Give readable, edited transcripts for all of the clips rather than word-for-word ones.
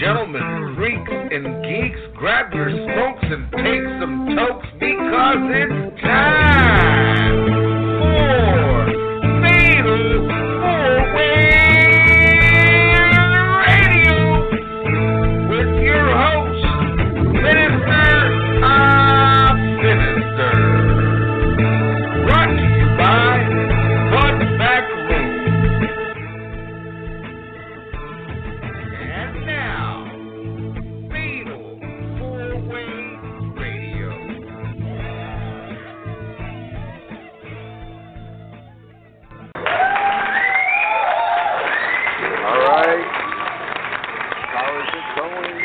gentlemen, freaks, and geeks, grab your smokes and take some tokes because it's time for Fatal Four-Way Radio with your host, Minister of Sinister. Brought to you by What's Back Room. And now, Fatal Four-Way Radio. All right. How is it going?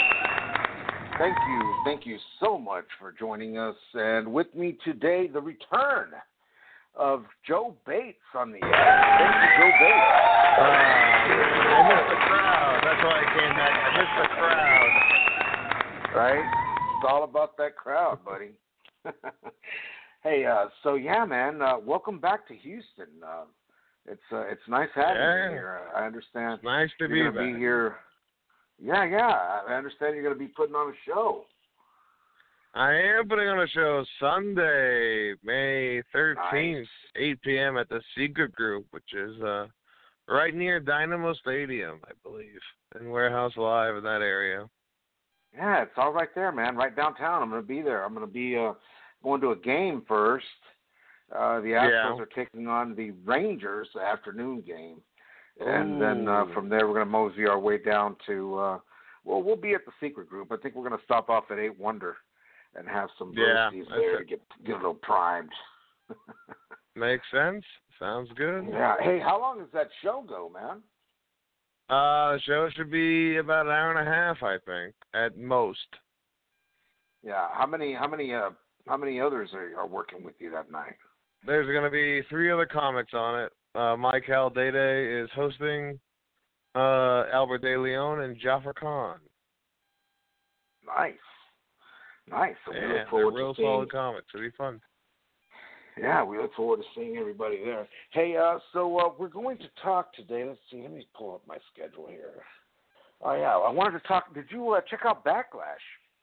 Thank you so much for joining us. And with me today, the return of Joe Bates on the air. Thank you, Joe Bates. I missed the crowd. That's why I came back. I missed the crowd. Right? It's all about that crowd, buddy. Hey, so yeah, man, welcome back to Houston. It's nice having you here. I understand. It's nice to you're be gonna back. be here. Yeah. I understand you're going to be putting on a show. I am putting on a show Sunday, May 13th, 8 p.m. at the Secret Group, which is right near Dynamo Stadium, I believe, in Warehouse Live in that area. Yeah, it's all right there, man. Right downtown. I'm going to be there. I'm going to be going to a game first. The Astros are taking on the Rangers, the afternoon game. And then from there, we're going to mosey our way down to, we'll be at the Secret Group. I think we're going to stop off at 8 Wonder and have some roasties there to get a little primed. Makes sense. Sounds good. Yeah. Hey, how long does that show go, man? The show should be about an hour and a half, I think, at most. Yeah. How many others are working with you that night? There's going to be 3 other comics on it. Mike Haldede is hosting, Albert De Leon and Jafar Khan. Nice. So we look They're forward real to seeing, solid comics. It'll be fun. Yeah, we look forward to seeing everybody there. Hey, so we're going to talk today. Let's see. Let me pull up my schedule here. Oh, yeah. I wanted to talk. Did you check out Backlash?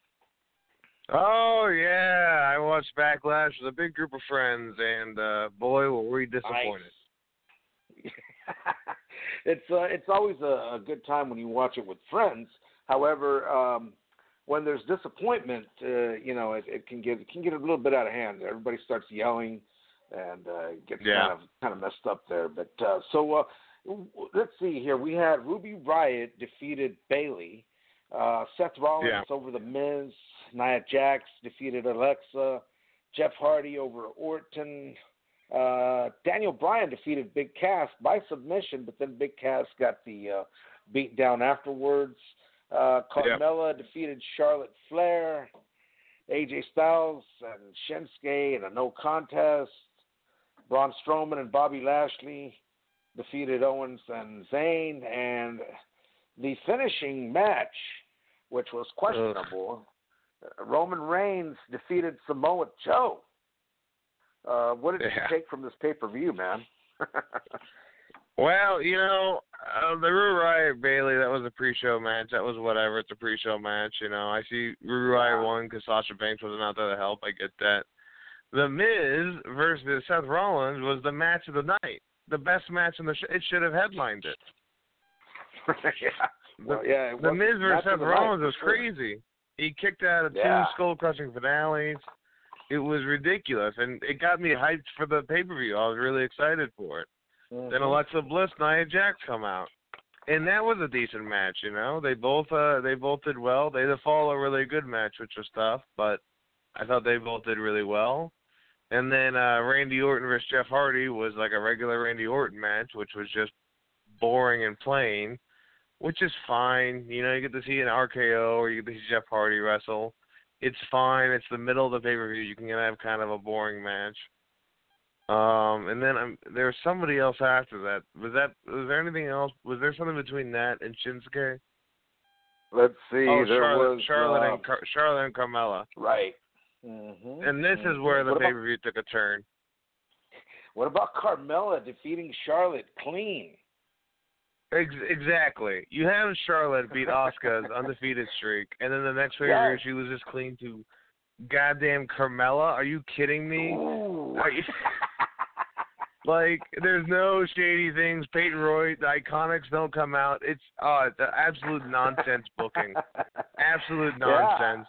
Oh, yeah. I watched Backlash with a big group of friends, and boy, were we disappointed. Nice. It's always a good time when you watch it with friends. However, when there's disappointment, it can get a little bit out of hand. Everybody starts yelling, and gets kind of messed up there. But so let's see here. We had Ruby Riott defeated Bayley. Seth Rollins over The Miz. Nia Jax defeated Alexa. Jeff Hardy over Orton. Daniel Bryan defeated Big Cass by submission, but then Big Cass got the beat down afterwards. Carmella defeated Charlotte Flair. AJ Styles and Shinsuke in a no contest. Braun Strowman and Bobby Lashley defeated Owens and Zayn. And the finishing match, which was questionable, Roman Reigns defeated Samoa Joe. What did you take from this pay-per-view, man? Well, the Ruby Riott Bayley, that was a pre-show match. That was whatever. It's a pre-show match. I see Ruby Riott won because Sasha Banks wasn't out there to help. I get that. The Miz versus Seth Rollins was the match of the night. The best match in the show. It should have headlined it. The Miz versus Seth Rollins was crazy. He kicked out of 2 skull-crushing finales. It was ridiculous, and it got me hyped for the pay-per-view. I was really excited for it. Mm-hmm. Then Alexa Bliss, Nia Jax come out, and that was a decent match. They both did well. They did follow a really good match, which was tough, but I thought they both did really well. And then Randy Orton versus Jeff Hardy was like a regular Randy Orton match, which was just boring and plain, which is fine. You get to see an RKO or you get to see Jeff Hardy wrestle. It's fine. It's the middle of the pay-per-view. You can have kind of a boring match. And then there was somebody else after that. Was there anything else? Was there something between that and Shinsuke? Let's see. Charlotte and Carmella. Right. Mm-hmm. And this is where the pay-per-view took a turn. What about Carmella defeating Charlotte clean? Exactly. You have Charlotte beat Asuka's undefeated streak, and then the next pay-per-view she loses clean to goddamn Carmella. Are you kidding me? Are you... Like, there's no shady things. Peyton Royce, the Iconics don't come out. It's absolute nonsense booking. Absolute nonsense.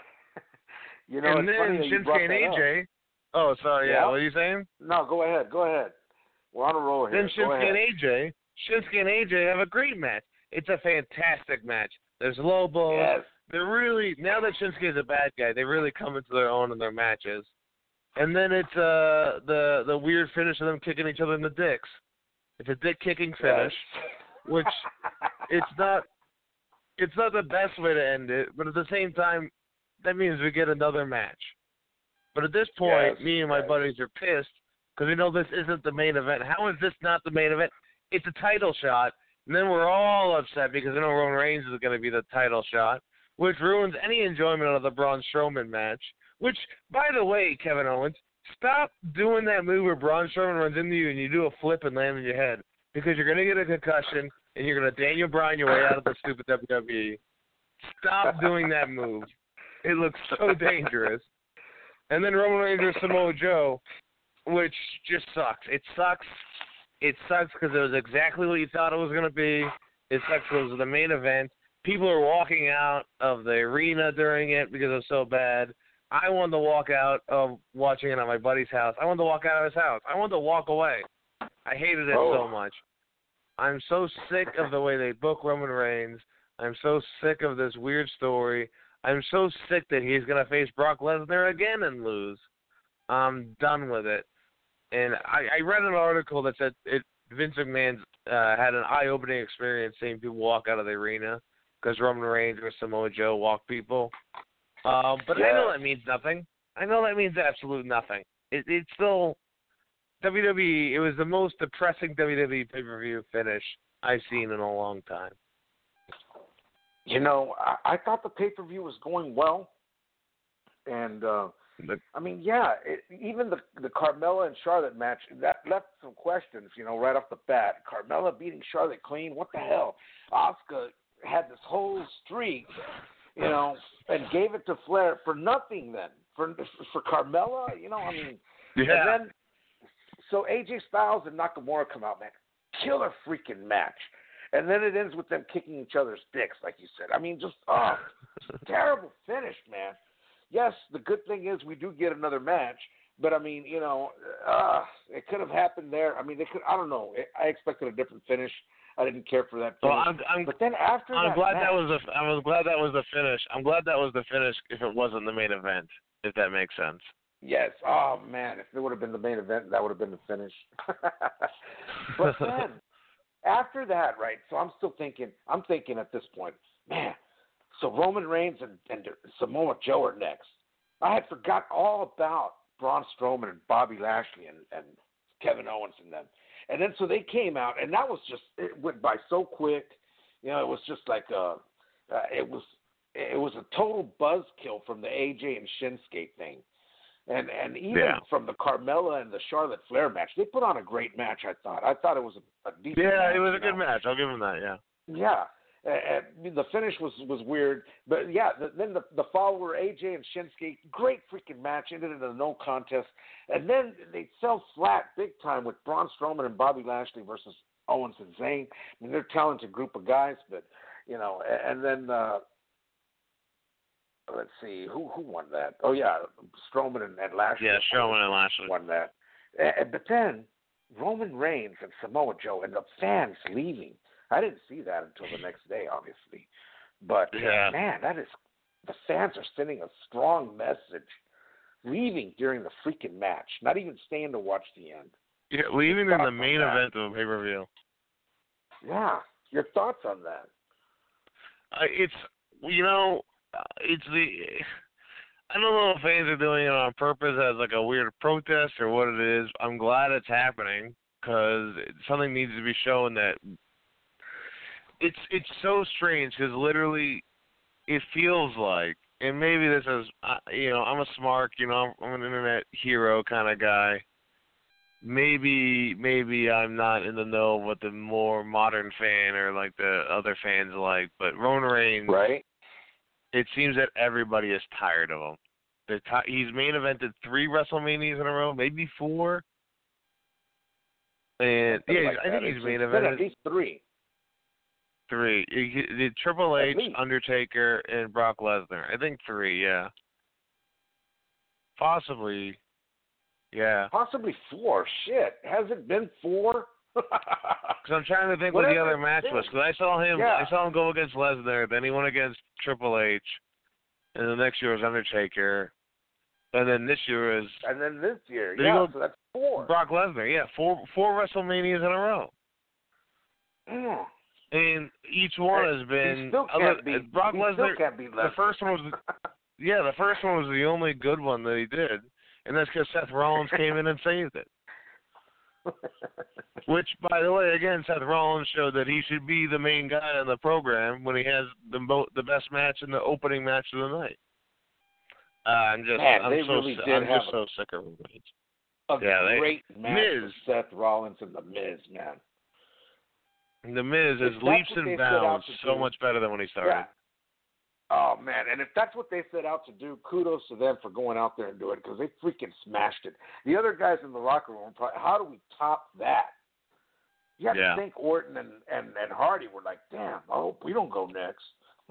You know, and then Shinsuke and AJ. Up. Oh, sorry. Yeah. What are you saying? No, go ahead. We're on a roll here. Then Shinsuke and AJ have a great match. It's a fantastic match. There's Lobo. Yes. They're really, now that Shinsuke is a bad guy, they really come into their own in their matches. And then it's the weird finish of them kicking each other in the dicks. It's a dick kicking finish, which it's not the best way to end it, but at the same time, that means we get another match. But at this point, me and my buddies are pissed because we know this isn't the main event. How is this not the main event? It's a title shot, and then we're all upset because we know Roman Reigns is going to be the title shot, which ruins any enjoyment of the Braun Strowman match. Which, by the way, Kevin Owens, stop doing that move where Braun Strowman runs into you and you do a flip and land on your head because you're going to get a concussion and you're going to Daniel Bryan your way out of the stupid WWE. Stop doing that move. It looks so dangerous. And then Roman Reigns or Samoa Joe, which just sucks. It sucks. It sucks because it was exactly what you thought it was going to be. It sucks because it was the main event. People are walking out of the arena during it because it was so bad. I wanted to walk out of watching it at my buddy's house. I wanted to walk out of his house. I wanted to walk away. I hated it so much. I'm so sick of the way they book Roman Reigns. I'm so sick of this weird story. I'm so sick that he's going to face Brock Lesnar again and lose. I'm done with it. And I read an article that said Vince McMahon had an eye-opening experience seeing people walk out of the arena because Roman Reigns or Samoa Joe walk people. But I know that means nothing. I know that means absolute nothing. It's still WWE. It was the most depressing WWE pay-per-view finish I've seen in a long time. You know, I thought the pay-per-view was going well, and I mean, even the Carmella and Charlotte match that left some questions. You know, right off the bat, Carmella beating Charlotte clean. What the hell? Asuka had this whole streak. You know, and gave it to Flair for nothing then. For Carmella, you know, I mean. Yeah. And then, so AJ Styles and Nakamura come out, man. Killer freaking match. And then it ends with them kicking each other's dicks, like you said. I mean, just, terrible finish, man. Yes, the good thing is we do get another match. But, I mean, you know, it could have happened there. I mean, I don't know. I expected a different finish. I didn't care for that finish. Well, but then after I'm that glad match, I was glad that was the finish. I'm glad that was the finish if it wasn't the main event, if that makes sense. Yes. Oh, man. If it would have been the main event, that would have been the finish. But then, after that, right, so I'm thinking at this point, man, so Roman Reigns and Samoa Joe are next. I had forgot all about Braun Strowman and Bobby Lashley and Kevin Owens and them. And then so they came out, and that was just, it went by so quick. You know, it was just like it was a total buzzkill from the AJ and Shinsuke thing. And even from the Carmella and the Charlotte Flair match, they put on a great match, I thought. I thought it was a decent match. Yeah, it was a good match. I'll give them that, yeah. Yeah. The finish was weird, but then the follower AJ and Shinsuke, great freaking match, ended in a no contest, and then they fell flat big time with Braun Strowman and Bobby Lashley versus Owens and Zayn. I mean, they're a talented group of guys, but you know, and then let's see who won that. Oh yeah, Strowman and Lashley. Yeah, Strowman and Lashley won that. But then Roman Reigns and Samoa Joe and the fans leaving. I didn't see that until the next day, obviously. But, man, the fans are sending a strong message, leaving during the freaking match, not even staying to watch the end. Yeah, leaving in the main event of a pay-per-view. Yeah. Your thoughts on that? It's I don't know if fans are doing it on purpose as like a weird protest or what it is. I'm glad it's happening because something needs to be shown that it's so strange because literally it feels like, and maybe this is, I'm a smart, I'm an internet hero kind of guy, maybe I'm not in the know of what the more modern fan or like the other fans like, but Roman Reigns, right? It seems that everybody is tired of him. He's main evented 3 WrestleManias in a row, maybe 4. And I think he's main evented at least 3. 3. He did Triple H, Undertaker, and Brock Lesnar. I think 3, yeah. Possibly. Yeah. Possibly 4. Shit. Has it been 4? Because I'm trying to think what the other match was. Because I saw him go against Lesnar, then he went against Triple H, and the next year was Undertaker, and then this year was. And then this year, so that's 4. Brock Lesnar, yeah, 4 WrestleManias in a row. Mm. And each one has been. Brock Lesnar. Still can't be the first one was. The first one was the only good one that he did, and that's because Seth Rollins came in and saved it. Which, by the way, again, Seth Rollins showed that he should be the main guy on the program when he has the best match in the opening match of the night. I'm just so sick of him. Great match with Seth Rollins and The Miz, man. The Miz is leaps and bounds so much better than when he started. Yeah. Oh, man, and if that's what they set out to do, kudos to them for going out there and doing it because they freaking smashed it. The other guys in the locker room, how do we top that? You have to think Orton and Hardy were like, damn, I hope we don't go next.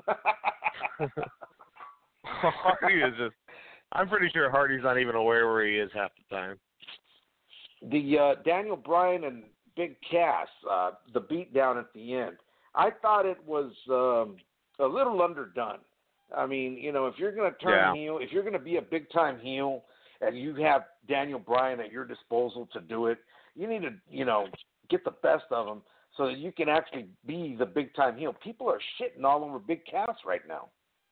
Hardy is just, I'm pretty sure Hardy's not even aware where he is half the time. The Daniel Bryan and Big Cass, the beatdown at the end, I thought it was a little underdone. I mean, if you're going to turn heel, if you're going to be a big-time heel and you have Daniel Bryan at your disposal to do it, you need to, get the best of him so that you can actually be the big-time heel. People are shitting all over Big Cass right now.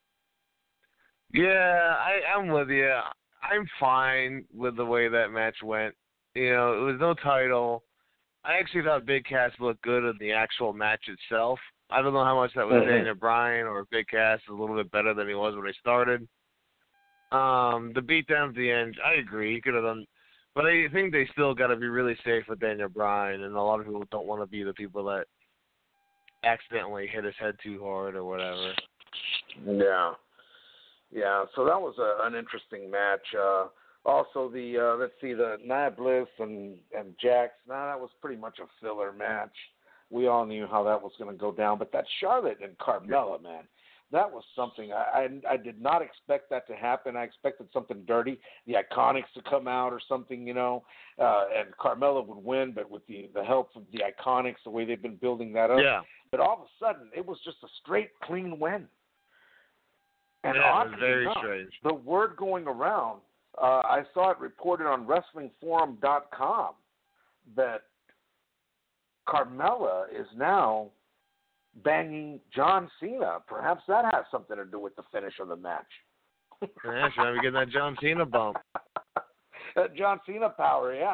Yeah, I'm with you. I'm fine with the way that match went. It was no title. I actually thought Big Cass looked good in the actual match itself. I don't know how much that was Daniel Bryan or Big Cass is a little bit better than he was when he started. The beatdown at the end, I agree. He could have done, but I think they still got to be really safe with Daniel Bryan, and a lot of people don't want to be the people that accidentally hit his head too hard or whatever. Yeah. So that was an interesting match. Also, the Nia Bliss and Jax. That was pretty much a filler match. We all knew how that was going to go down. But that Charlotte and Carmella, man, that was something. I did not expect that to happen. I expected something dirty, the Iconics to come out or something, and Carmella would win, but with the help of the Iconics, the way they've been building that up. Yeah. But all of a sudden, it was just a straight, clean win. And it was very enough, strange. The word going around, I saw it reported on WrestlingForum.com that Carmella is now banging John Cena. Perhaps that has something to do with the finish of the match. Yeah, she's going to be getting that John Cena bump. John Cena power, yeah.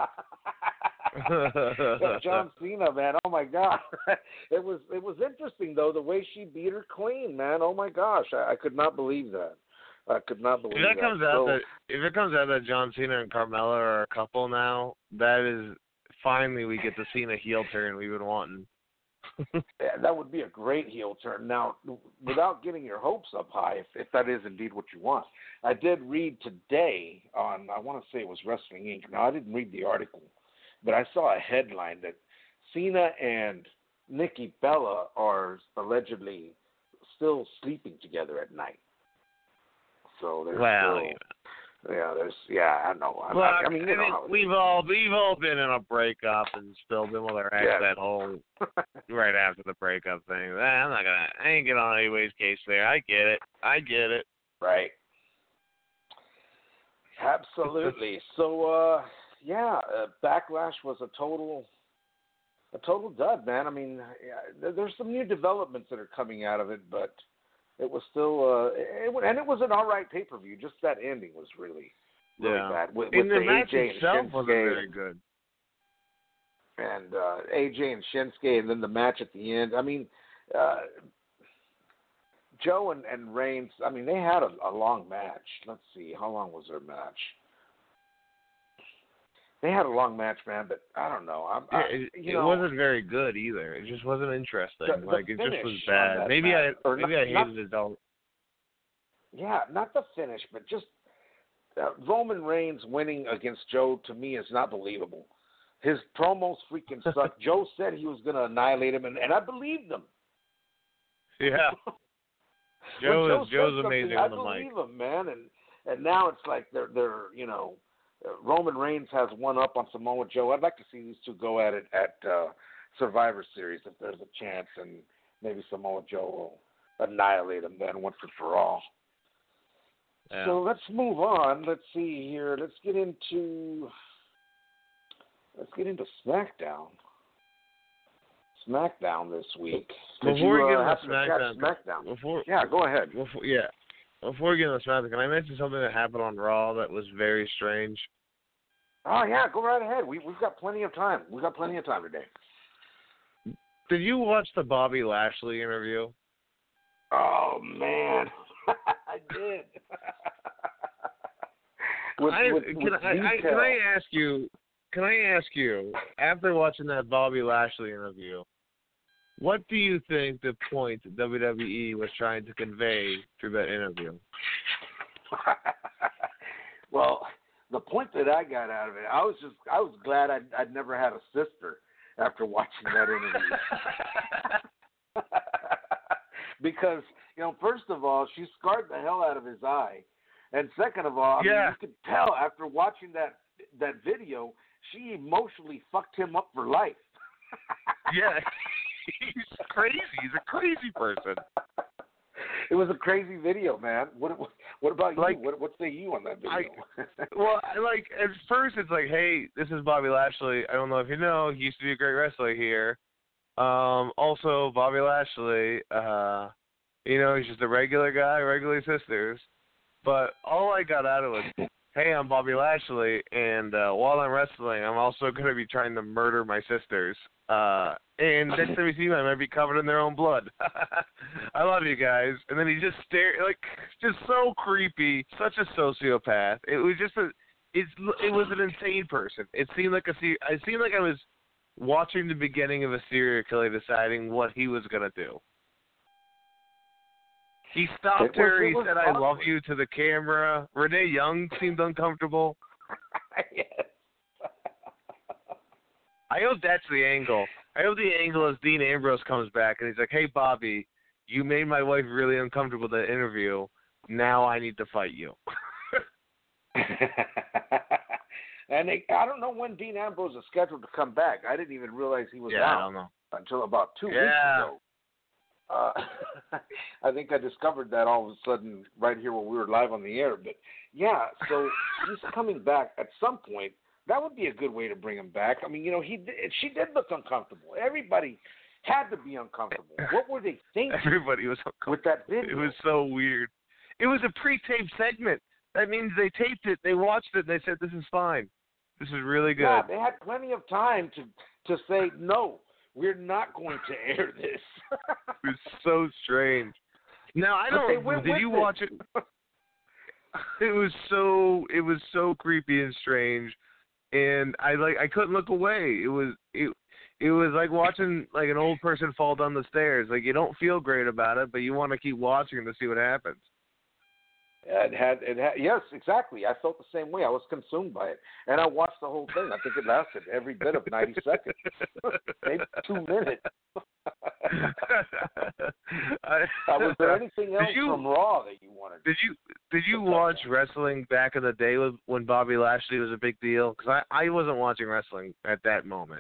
John Cena, man. Oh my God. It was interesting though the way she beat her clean, man. Oh my gosh, I could not believe that. I could not believe that. If it comes out that John Cena and Carmella are a couple now, that is finally we get the Cena heel turn we've been wanting. Yeah, that would be a great heel turn. Now, without getting your hopes up high, if that is indeed what you want, I did read today on, I want to say it was Wrestling Inc. Now, I didn't read the article, but I saw a headline that Cena and Nikki Bella are allegedly still sleeping together at night. So there's I know. Well, I mean, we've all been in a breakup and spilled in with our ex that whole right after the breakup thing. I ain't get on anybody's case there. I get it. Right. Absolutely. So Backlash was a total dud, man. I mean, there's some new developments that are coming out of it, but it was still it was an all right pay-per-view. Just that ending was really bad. With and the match AJ itself and wasn't very good. And AJ and Shinsuke, and then the match at the end. I mean, Joe and Reigns, I mean, they had a long match. Let's see, how long was their match? They had a long match, man, but I don't know. It wasn't very good either. It just wasn't interesting. It just was bad. Maybe I hated it all. Yeah, not the finish, but just Roman Reigns winning against Joe, to me, is not believable. His promos freaking suck. Joe said he was going to annihilate him, and I believed him. Yeah. Joe's amazing on the mic. I believe him, man, and now it's like they're Roman Reigns has one up on Samoa Joe. I'd like to see these two go at it at Survivor Series if there's a chance, and maybe Samoa Joe will annihilate him then once and for all. Yeah. So let's move on. Let's see here. Let's get into SmackDown. SmackDown this week. Before we get into SmackDown. Yeah, go ahead. Before we get into SmackDown, can I mention something that happened on Raw that was very strange? Oh, yeah, go right ahead. We've got plenty of time. We've got plenty of time today. Did you watch the Bobby Lashley interview? Oh, man. I did. Can I ask you, after watching that Bobby Lashley interview, what do you think the point WWE was trying to convey through that interview? Well, the point that I got out of it, I was glad I'd never had a sister after watching that interview. Because, first of all, she scarred the hell out of his eye. And second of all, you could tell after watching that video, she emotionally fucked him up for life. Yeah. He's crazy. He's a crazy person. It was a crazy video, man. What about you? What say you on that video? At first it's like, hey, this is Bobby Lashley. I don't know if you know, he used to be a great wrestler here. Also, Bobby Lashley, he's just a regular guy, regular sisters. But all I got out of it was, hey, I'm Bobby Lashley, and while I'm wrestling, I'm also going to be trying to murder my sisters. And next time you see them, I might be covered in their own blood. I love you guys. And then he just stared, just so creepy, such a sociopath. It was just it was an insane person. It seemed like I was watching the beginning of a serial killer deciding what he was going to do. He stopped her. He said, I love you to the camera. Renee Young seemed uncomfortable. Yes. I hope that's the angle. I hope the angle is Dean Ambrose comes back and he's like, hey, Bobby, you made my wife really uncomfortable in the interview. Now I need to fight you. And I don't know when Dean Ambrose is scheduled to come back. I didn't even realize he was out. I don't know. Until about 2 weeks ago. I think I discovered that all of a sudden right here when we were live on the air. But, yeah, so he's coming back at some point. That would be a good way to bring him back. I mean, she did look uncomfortable. Everybody had to be uncomfortable. What were they thinking? Everybody was uncomfortable. With that video. It was so weird. It was a pre-taped segment. That means they taped it, they watched it, and they said, this is fine. This is really good. Yeah, they had plenty of time to say, no, we're not going to air this. It was so strange. Now, I don't. Did you watch it? It was so creepy and strange, and I couldn't look away. It was like watching like an old person fall down the stairs. Like you don't feel great about it, but you want to keep watching to see what happens. It had, yes, exactly. I felt the same way. I was consumed by it. And I watched the whole thing. I think it lasted every bit of 90 seconds, maybe 2 minutes. Was there anything else from Raw that you wanted? Did you watch wrestling back in the day when Bobby Lashley was a big deal? Because I wasn't watching wrestling at that moment.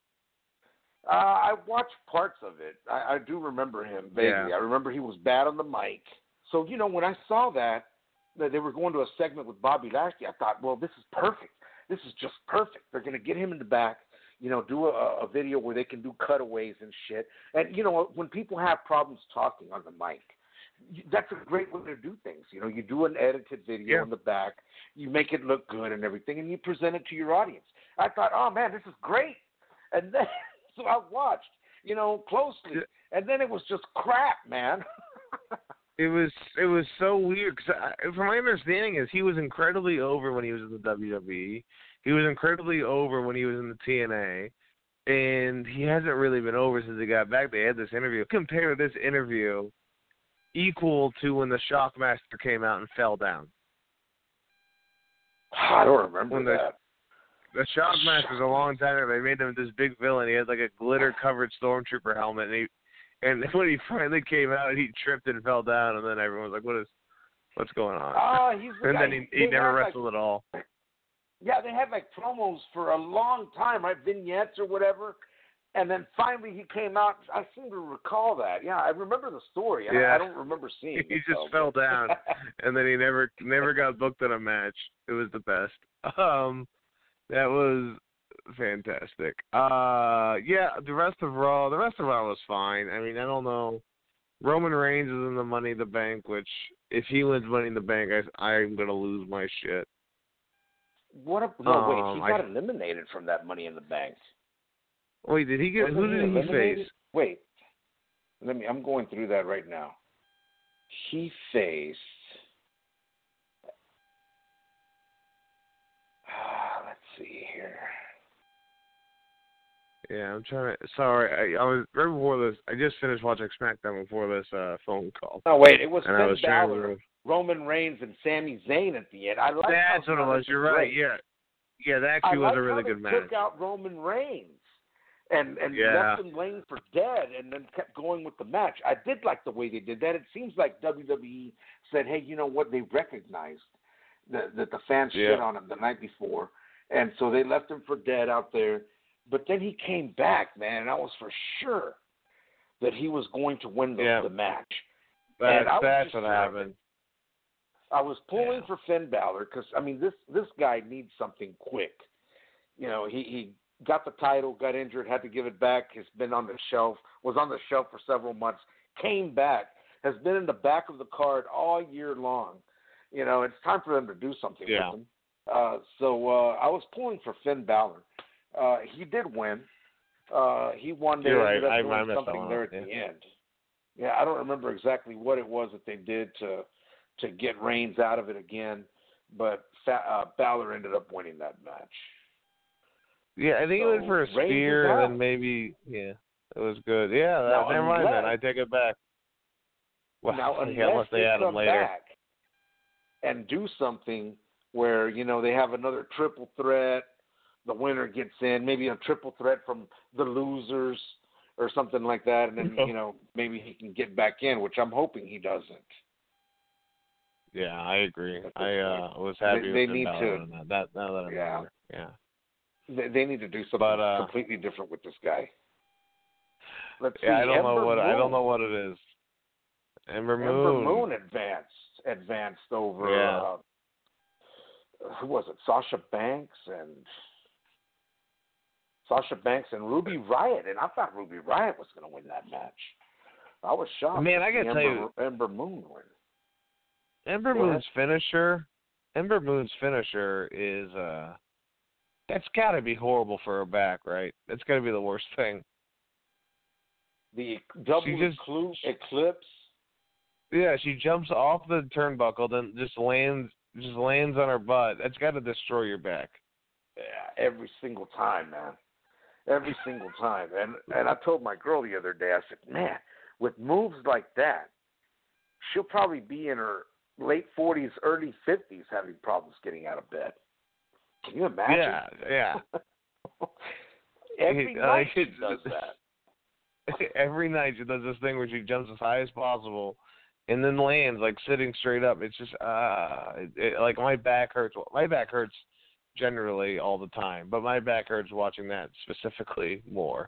I watched parts of it. I do remember him vaguely. Yeah. I remember he was bad on the mic. So, when I saw that they were going to a segment with Bobby Lashley, I thought, well, this is perfect. This is just perfect. They're going to get him in the back, do a video where they can do cutaways and shit. And, when people have problems talking on the mic, that's a great way to do things. You do an edited video in the back, you make it look good and everything, and you present it to your audience. I thought, oh, man, this is great. And then, so I watched, closely, and then it was just crap, man. It was so weird because from my understanding is he was incredibly over when he was in the WWE. He was incredibly over when he was in the TNA, and he hasn't really been over since he got back. They had this interview. Compare this interview equal to when the Shockmaster came out and fell down. I don't remember that. The Shockmaster's a long time ago. They made him this big villain. He had like a glitter-covered stormtrooper helmet, and when he finally came out, he tripped and fell down, and then everyone was like, what's going on? And then he never wrestled at all. Yeah, they had like promos for a long time, right? Vignettes or whatever. And then finally he came out. I seem to recall that. Yeah, I remember the story. I don't remember seeing it. He just fell down, and then he never got booked in a match. It was the best. That was fantastic. Yeah, the rest of Raw was fine. I mean, I don't know. Roman Reigns is in the Money in the Bank, which if he wins Money in the Bank, I'm gonna lose my shit. Wait, he got eliminated from that Money in the Bank. Wait, did he get? Who did he face? Wait, I'm going through that right now. He faced. Let's see here. Yeah, I'm trying to. Sorry, I was right before this. I just finished watching SmackDown before this phone call. Oh wait, it was Finn Balor, Roman Reigns, and Sami Zayn at the end. That's what it was. You're right. Yeah, that actually was a really good match. Took out Roman Reigns and left him laying for dead, and then kept going with the match. I did like the way they did that. It seems like WWE said, "Hey, you know what? They recognized that the fans shit on him the night before, and so they left him for dead out there." But then he came back, man, and I was for sure that he was going to win the match. That's what happened. I was pulling for Finn Balor because, I mean, this guy needs something quick. You know, he got the title, got injured, had to give it back, has been on the shelf, was on the shelf for several months, came back, has been in the back of the card all year long. You know, it's time for them to do something with him. So I was pulling for Finn Balor. He did win. He won there. You're right. I doing something there at the end. Yeah, I don't remember exactly what it was that they did to get Reigns out of it again, but Balor ended up winning that match. Yeah, I think he went for a spear, and then maybe, it was good. Yeah, never mind then. I take it back. Well, now, unless they add him later. Back and do something where, you know, they have another triple threat, the winner gets in, maybe a triple threat from the losers or something like that, and then, you know, maybe he can get back in, which I'm hoping he doesn't. Yeah, I agree. I was happy with need to. Now that I'm there. Yeah. They need to do something completely different with this guy. Let's see. I don't know what it is. Ember Moon advanced over. Who was it? Sasha Banks and Ruby Riott, and I thought Ruby Riott was going to win that match. I was shocked. Man, I got to tell you, Ember Moon win. Ember Moon's finisher is that's got to be horrible for her back, right? That's got to be the worst thing. The double eclipse. Yeah, she jumps off the turnbuckle, then just lands on her butt. That's got to destroy your back. Yeah, every single time, man. Every single time. And I told my girl the other day, I said, man, with moves like that, she'll probably be in her late 40s, early 50s having problems getting out of bed. Can you imagine? Yeah. Every night she does that. Every night she does this thing where she jumps as high as possible and then lands like sitting straight up. It's just like my back hurts. My back hurts generally all the time, but my back hurts watching that specifically more.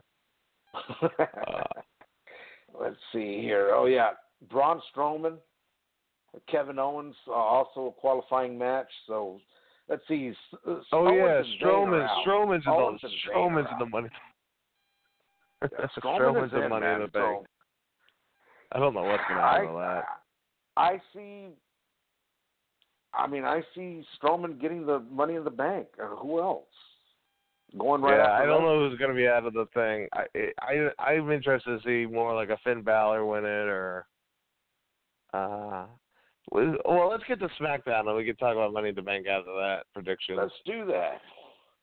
Let's see here. Oh yeah, Braun Strowman, Kevin Owens, also a qualifying match. So let's see. Strowman's in the money. Strowman's in Money in the Bank. I don't know what's going to happen with that. I see Strowman getting the Money in the Bank. Who else? Going right after I don't know who's going to be out of the thing. I'm interested to see more like a Finn Balor win it, or well, let's get to SmackDown and we can talk about Money in the Bank after that. Predictions. Let's do that.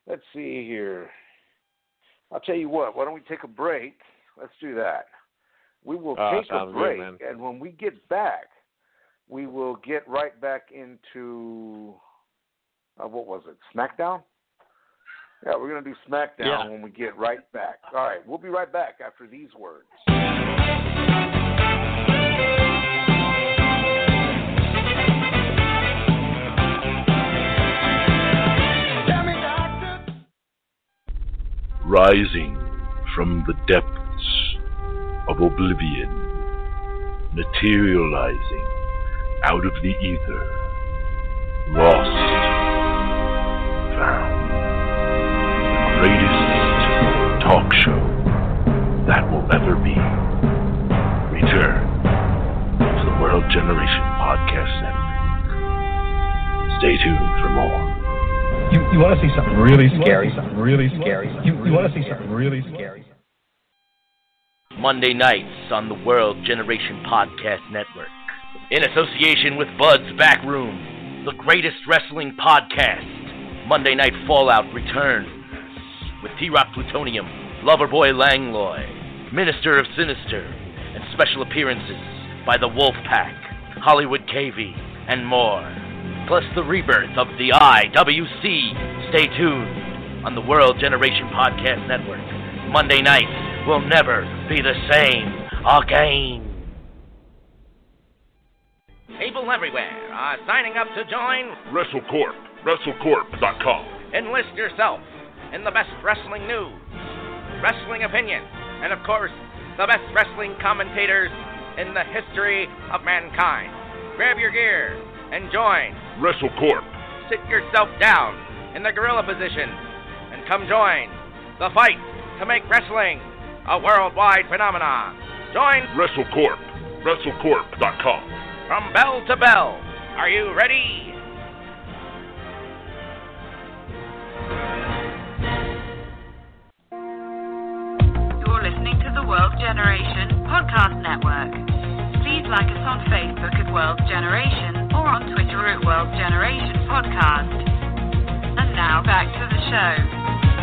let's see here. I'll tell you what. Why don't we take a break? Let's do that. We will take a break, good, and when we get back, we will get right back into what was it? SmackDown? Yeah, we're going to do SmackDown when we get right back. All right, we'll be right back after these words. Rising from the depths of oblivion, materializing out of the ether, lost, found, the greatest talk show that will ever be. Return to the World Generation Podcast Network. Stay tuned for more. You want to see something really scary? You want to see something really scary? Monday nights on the World Generation Podcast Network. In association with Bud's Backroom, the greatest wrestling podcast. Monday Night Fallout returns with T-Rock Plutonium, Loverboy Langloy, Minister of Sinister, and special appearances by the Wolfpack, Hollywood KV, and more. Plus the rebirth of the IWC. Stay tuned on the World Generation Podcast Network. Monday nights will never be the same again. People everywhere are signing up to join WrestleCorp, WrestleCorp.com. Enlist yourself in the best wrestling news, wrestling opinion, and of course, the best wrestling commentators in the history of mankind. Grab your gear and join WrestleCorp. Sit yourself down in the gorilla position and come join the fight to make wrestling a worldwide phenomenon. Join WrestleCorp, WrestleCorp.com. From bell to bell. Are you ready? You're listening to the World Generation Podcast Network. Please like us on Facebook at World Generation or on Twitter at World Generation Podcast. And now back to the show.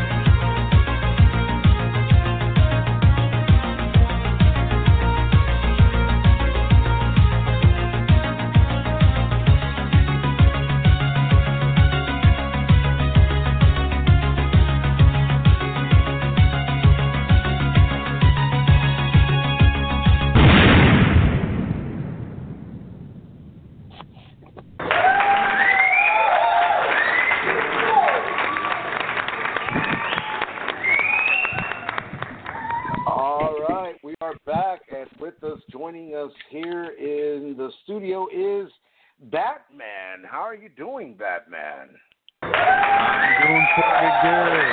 Joining us here in the studio is Batman. How are you doing, Batman? I'm doing pretty good.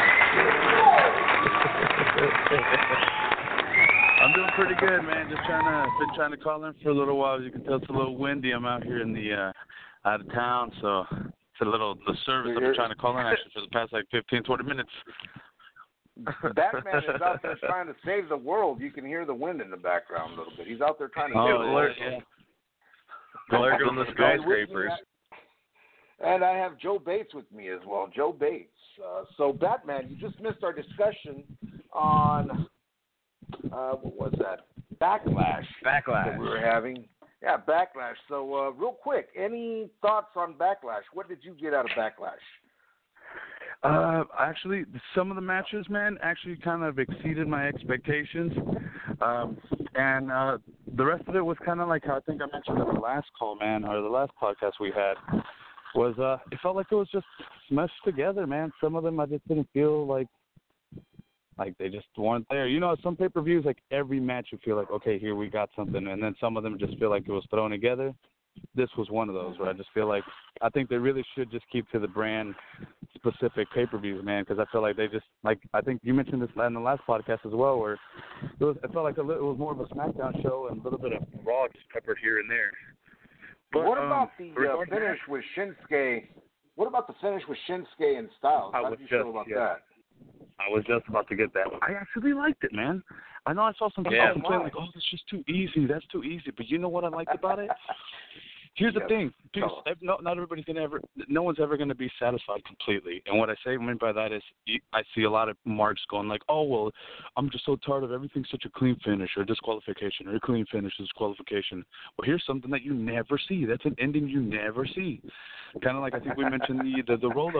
I'm doing pretty good, man. Just been trying to call in for a little while. As you can tell, it's a little windy. I'm out here in the out of town, so it's the service I've been trying to call in actually for the past 15-20 minutes. Batman is out there trying to save the world. You can hear the wind in the background a little bit. He's out there trying to save the world. Lurk on the skyscrapers. And I have Joe Bates with me as well. Joe Bates. So, Batman, you just missed our discussion on, what was that? Backlash. That we were having. Yeah, Backlash. So, real quick, any thoughts on Backlash? What did you get out of Backlash? Actually, some of the matches, man, actually kind of exceeded my expectations. And the rest of it was kind of like how I think I mentioned in the last call, man, or the last podcast we had, was it felt like it was just smushed together, man. Some of them I just didn't feel like they just weren't there. You know, some pay-per-views, like every match you feel like, okay, here we got something, and then some of them just feel like it was thrown together. This was one of those where I just feel like I think they really should just keep to the brand-specific pay-per-views, man, because I feel like they just, like, I think you mentioned this in the last podcast as well, where it felt like it was more of a SmackDown show and a little bit of Raw just peppered here and there. But, what about the finish with Shinsuke? What about the finish with Shinsuke and Styles? How did you feel about that? I was just about to get that. I actually liked it, man. I know I saw some people complaining like, "Oh, that's just too easy. That's too easy." But you know what I liked about it? Here's the thing. Not everybody's no one's ever going to be satisfied completely. And what I mean by that is I see a lot of marks going like, oh, well, I'm just so tired of everything such a clean finish or disqualification or a clean finish or disqualification. Well, here's something that you never see. That's an ending you never see. Kind of like I think we mentioned the roll-up,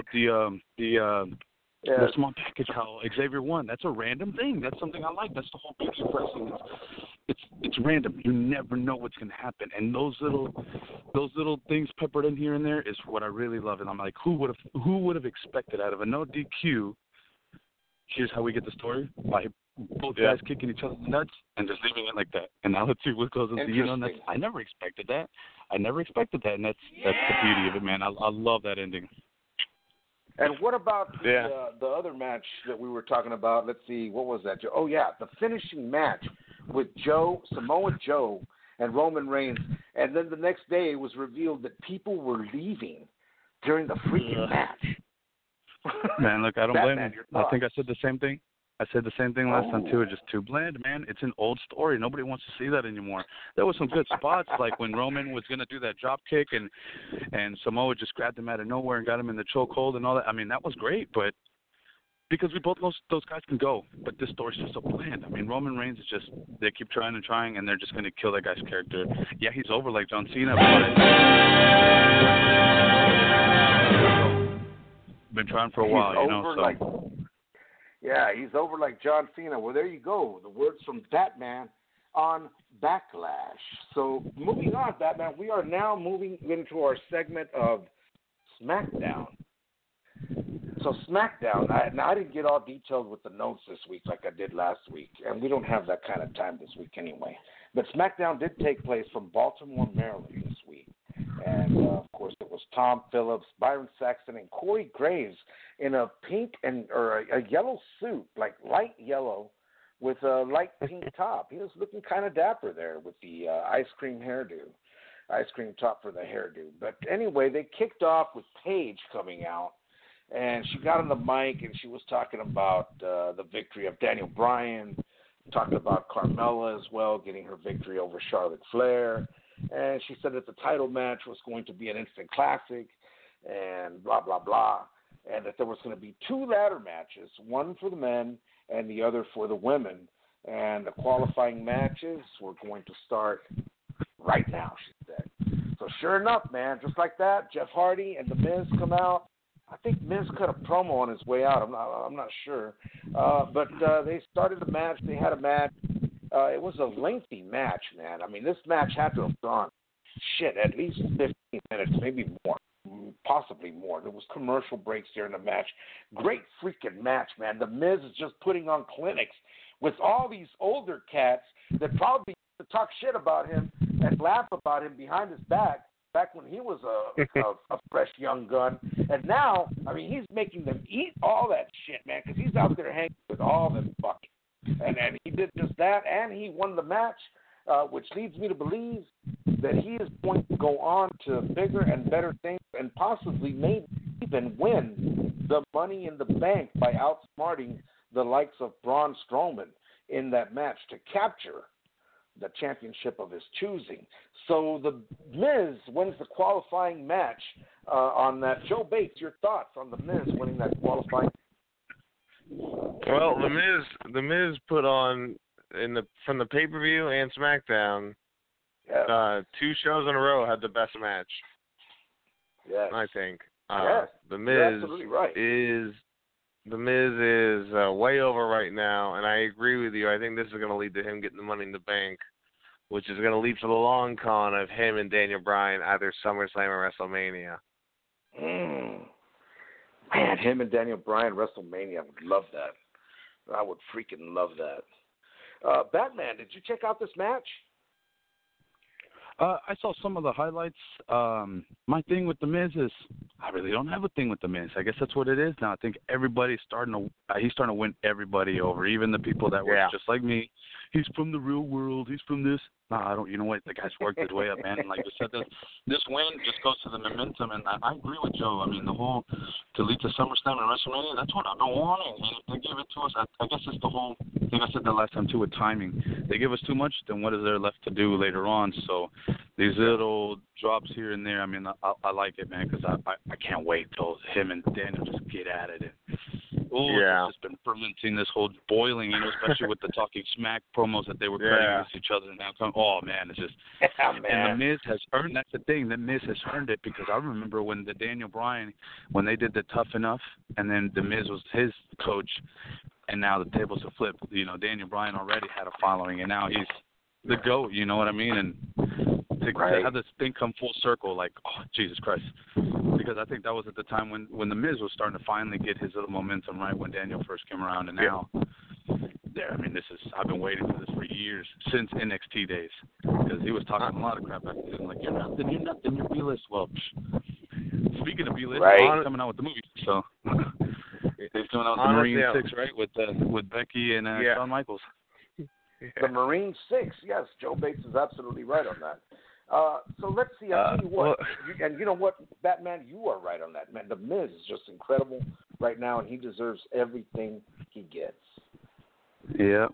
the small package, how Xavier won. That's a random thing. That's something I like. That's the whole beauty of wrestling. It's random. You never know what's going to happen. And those little things peppered in here and there is what I really love. And I'm like, who would have expected out of a no DQ? Here's how we get the story by both guys kicking each other in the nuts and just leaving it like that. And now let's see what goes into nuts. I never expected that. And that's the beauty of it, man. I love that ending. And what about the other match that we were talking about? Let's see, what was that? Oh, yeah, the finishing match with Samoa Joe and Roman Reigns. And then the next day it was revealed that people were leaving during the freaking match. Man, look, I don't blame him. I think I said the same thing. I said the same thing last time, too. It's just too bland, man. It's an old story. Nobody wants to see that anymore. There was some good spots, like when Roman was going to do that drop kick and Samoa just grabbed him out of nowhere and got him in the chokehold and all that. I mean, that was great, but because we both know those guys can go. But this story's just so bland. I mean, Roman Reigns is just, they keep trying and trying, and they're just going to kill that guy's character. Yeah, he's over like John Cena, but been trying for a while, you know. So. Yeah, he's over like John Cena. Well, there you go. The words from Batman on Backlash. So moving on, Batman, we are now moving into our segment of SmackDown. So SmackDown, I didn't get all detailed with the notes this week like I did last week, and we don't have that kind of time this week anyway. But SmackDown did take place from Baltimore, Maryland this week. And, of course, it was Tom Phillips, Byron Saxton, and Corey Graves in a pink or a yellow suit, like light yellow with a light pink top. He was looking kind of dapper there with the ice cream top for the hairdo. But anyway, they kicked off with Paige coming out, and she got on the mic, and she was talking about the victory of Daniel Bryan, talked about Carmella as well, getting her victory over Charlotte Flair. And she said that the title match was going to be an instant classic and blah, blah, blah, and that there was going to be 2 ladder matches, one for the men and the other for the women. And the qualifying matches were going to start right now, she said. So sure enough, man, just like that, Jeff Hardy and The Miz come out. I think Miz cut a promo on his way out. I'm not sure. But they started the match. They had a match. It was a lengthy match, man. I mean, this match had to have gone, at least 15 minutes, maybe more, possibly more. There was commercial breaks during the match. Great freaking match, man. The Miz is just putting on clinics with all these older cats that probably used to talk shit about him and laugh about him behind his back when he was a fresh young gun. And now, I mean, he's making them eat all that shit, man, because he's out there hanging with all them fucking. And he did just that, and he won the match, which leads me to believe that he is going to go on to bigger and better things and possibly maybe even win the Money in the Bank by outsmarting the likes of Braun Strowman in that match to capture the championship of his choosing. So the Miz wins the qualifying match on that. Joe Bates, your thoughts on the Miz winning that qualifying? Well, the Miz put on from the pay-per-view and SmackDown, 2 shows in a row had the best match. Yes. I think. Yes. The Miz You're absolutely right. is way over right now, and I agree with you. I think this is going to lead to him getting the Money in the Bank, which is going to lead to the long con of him and Daniel Bryan either SummerSlam or WrestleMania. Man, him and Daniel Bryan, WrestleMania, I would love that. I would freaking love that. Batman, did you check out this match? I saw some of the highlights. My thing with The Miz is I really don't have a thing with The Miz. I guess that's what it is now. I think everybody's he's starting to win everybody over, even the people that were just like me, he's from the real world. He's from this. Nah, I don't. You know what? The guy's worked his way up, man. And like you said, this win just goes to the momentum. And I agree with Joe. I mean, the whole to lead to SummerSlam and WrestleMania, that's what I've been wanting. And if they give it to us, I guess it's the whole thing I said the last time too with timing. They give us too much, then what is there left to do later on? So these little drops here and there, I mean, I like it, man, because I can't wait till him and Daniel just get at it. It's just been fermenting, this whole boiling, especially with the Talking Smack promos that they were cutting against each other. And now, it's just. And The Miz has earned. That's the thing. The Miz has earned it because I remember when the Daniel Bryan, when they did the Tough Enough, and then the Miz was his coach, and now the tables have flipped. Daniel Bryan already had a following, and now he's the GOAT. You know what I mean? And to have this thing come full circle, like, oh, Jesus Christ. Because I think that was at the time when The Miz was starting to finally get his little momentum, right, when Daniel first came around. And now, I've been waiting for this for years, since NXT days. Because he was talking a lot of crap back then, like, you're nothing, you're B-list. Well, speaking of B-list, he's coming out with the movie, so. He's coming out with the Marine 6, right, with Becky and Shawn Michaels. The Marine 6, yes, Joe Bates is absolutely right on that. So let's see. I'll tell you what, and you know what, Batman, you are right on that, man. The Miz is just incredible right now, and he deserves everything he gets. Yeah.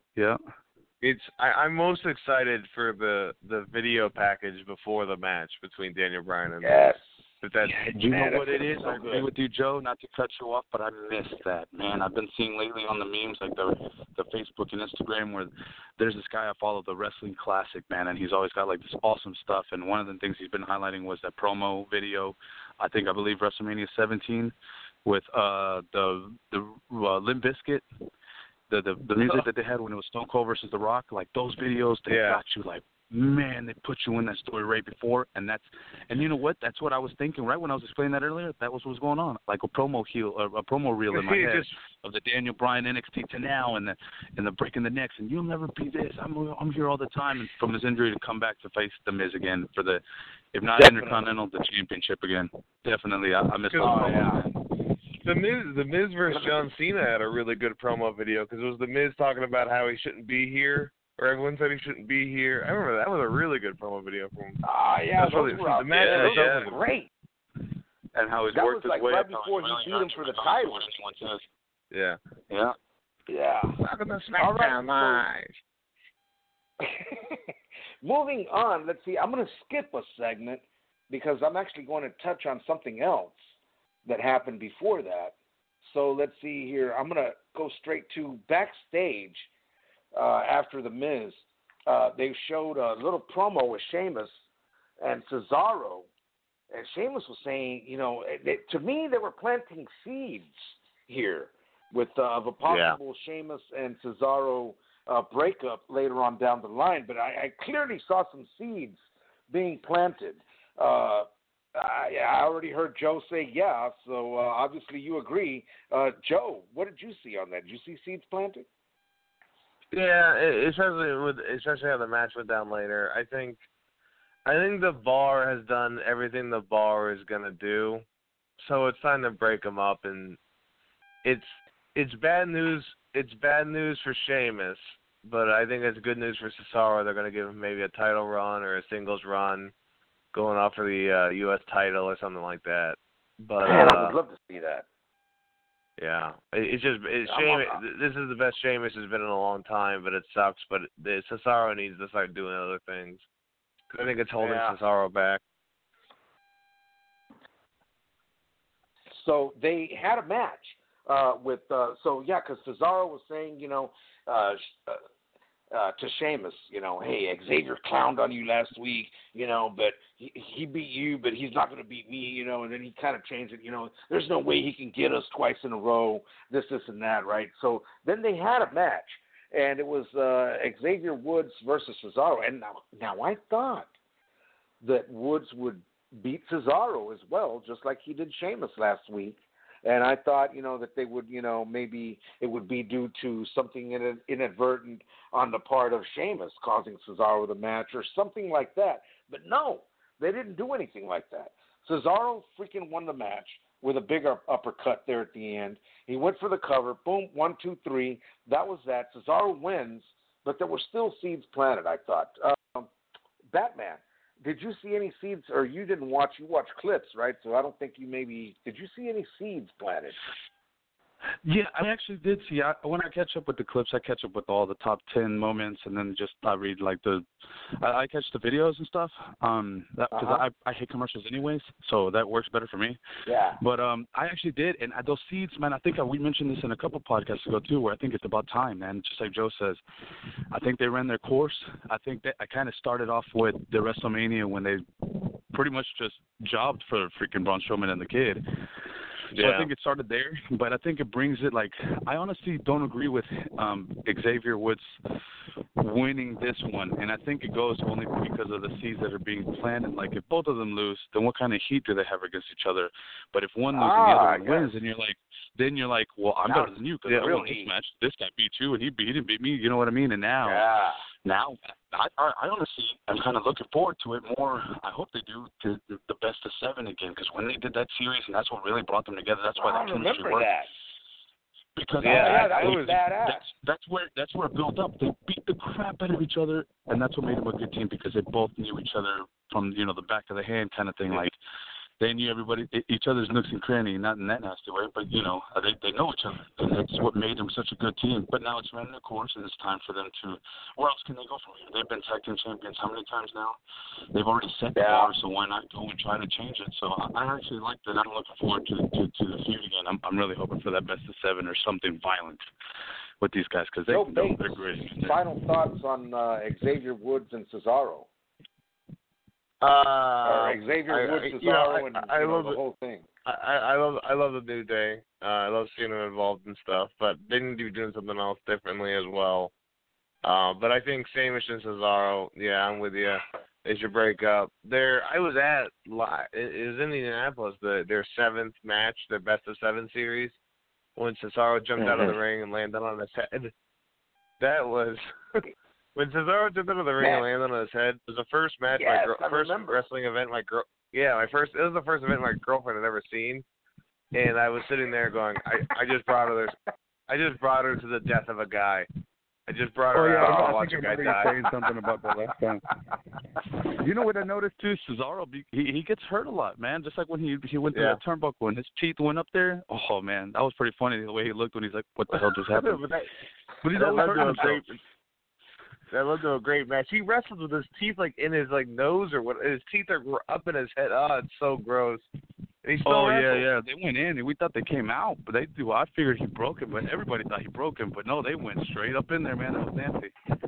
I'm most excited for the video package before the match between Daniel Bryan and Yes. Do you know what it is? I agree with you, Joe, not to cut you off, but I miss that, man. I've been seeing lately on the memes, like the Facebook and Instagram, where there's this guy I follow, the Wrestling Classic, man, and he's always got, like, this awesome stuff. And one of the things he's been highlighting was that promo video, I believe WrestleMania 17, with the Limp Bizkit, the music that they had when it was Stone Cold versus The Rock. Like, those videos, they got you, like, man, they put you in that story right before, and you know what? That's what I was thinking right when I was explaining that earlier. That was what was going on, like a promo reel in my head of the Daniel Bryan NXT to now, and the breaking the necks, and you'll never be this. I'm here all the time, and from his injury to come back to face the Miz again for the, if not Intercontinental, the championship again. Definitely, I miss those promos. The Miz versus John Cena had a really good promo video because it was the Miz talking about how he shouldn't be here. Or everyone said he shouldn't be here. I remember that was a really good promo video from him. Those were great. And how he's worked his way right before he beat him for the title. Yeah. Back in the SmackDown Live. Moving on, let's see. I'm going to skip a segment because I'm actually going to touch on something else that happened before that. So let's see here. I'm going to go straight to backstage. After the Miz, they showed a little promo with Sheamus and Cesaro, and Sheamus was saying, to me they were planting seeds here with of a possible Sheamus and Cesaro breakup later on down the line. But I clearly saw some seeds being planted. I already heard Joe say so obviously you agree. Joe, what did you see on that? Did you see seeds planted? Yeah, especially how the match went down later. I think the Bar has done everything the Bar is gonna do, so it's time to break them up. And it's bad news. It's bad news for Sheamus, but I think it's good news for Cesaro. They're gonna give him maybe a title run or a singles run, going off for the U.S. title or something like that. But I would love to see that. Yeah, it's Sheamus. This is the best Sheamus has been in a long time, but it sucks. But Cesaro needs to start doing other things. I think it's holding Cesaro back. So they had a match with because Cesaro was saying, to Sheamus, hey, Xavier clowned on you last week, but he beat you, but he's not going to beat me, and then he kind of changed it, there's no way he can get us twice in a row, this and that, right? So then they had a match, and it was Xavier Woods versus Cesaro, and now I thought that Woods would beat Cesaro as well, just like he did Sheamus last week. And I thought, that they would, maybe it would be due to something inadvertent on the part of Sheamus causing Cesaro the match or something like that. But no, they didn't do anything like that. Cesaro freaking won the match with a big uppercut there at the end. He went for the cover. Boom, 1, 2, 3. That was that. Cesaro wins but there were still seeds planted, I thought. Batman, did you see any seeds, or you didn't watch? You watched clips, right? So I don't think you maybe – did you see any seeds planted? Yeah, I actually did see. When I catch up with the clips, I catch up with all the top 10 moments, and then just I read like I catch the videos and stuff. Because I hate commercials anyways, so that works better for me. Yeah. But I actually did, and those seeds, man. I think we mentioned this in a couple podcasts ago too, where I think it's about time, man. Just like Joe says, I think they ran their course. I think that I kind of started off with the WrestleMania when they pretty much just jobbed for freaking Braun Strowman and the Kid. So I think it started there, but I think it brings it like I honestly don't agree with Xavier Woods winning this one, and I think it goes only because of the seeds that are being planted. Like if both of them lose, then what kind of heat do they have against each other? But if one loses and the other one wins, then you're like, well, I'm better than you because I won this match. This guy beat you, and he didn't beat me. You know what I mean? And now I honestly am kind of looking forward to it more. I hope they do the best of 7 again, because when they did that series, and that's what really brought them together. That's why that chemistry worked. That. Because that was badass. That's where it built up. They beat the crap out of each other, and that's what made them a good team, because they both knew each other from the back of the hand kind of thing. Like they knew each other's nooks and crannies, not in that nasty way, but they know each other, and that's what made them such a good team. But now it's running their course, and it's time for them to. Where else can they go from here? They've been tag team champions how many times now? They've already set the bar, so why not go and try to change it? So I actually like that. I'm looking forward to the feud again. I'm really hoping for that best of 7 or something violent with these guys, because they're great. Final thoughts on Xavier Woods and Cesaro. Xavier Woods, Cesaro, and I love the whole thing. I love the New Day. I love seeing them involved and stuff, but they need to be doing something else differently as well. But I think Sheamus and Cesaro, I'm with you. They should break up. I was at it was in Indianapolis, their 7th match, their best of 7 series, when Cesaro jumped out of the ring and landed on his head. That was. When Cesaro jumped into the ring and landed on his head, it was the first match, first wrestling event it was the first event my girlfriend had ever seen, and I was sitting there going, I just brought her to the death of a guy. I just brought her out to watch a guy die. Saying something about that last time. You know what I noticed too? Cesaro, he gets hurt a lot, man. Just like when he went to that turnbuckle and his teeth went up there. Oh man, that was pretty funny the way he looked when he's like, "What the hell just happened?" but he's always hurting himself. That led to a great match. He wrestled with his teeth like in his nose or what? His teeth are up in his head. Oh, it's so gross. And he still wrestled. They went in and we thought they came out, but I figured he broke it, but everybody thought he broke him. But no, they went straight up in there, man. That was nasty.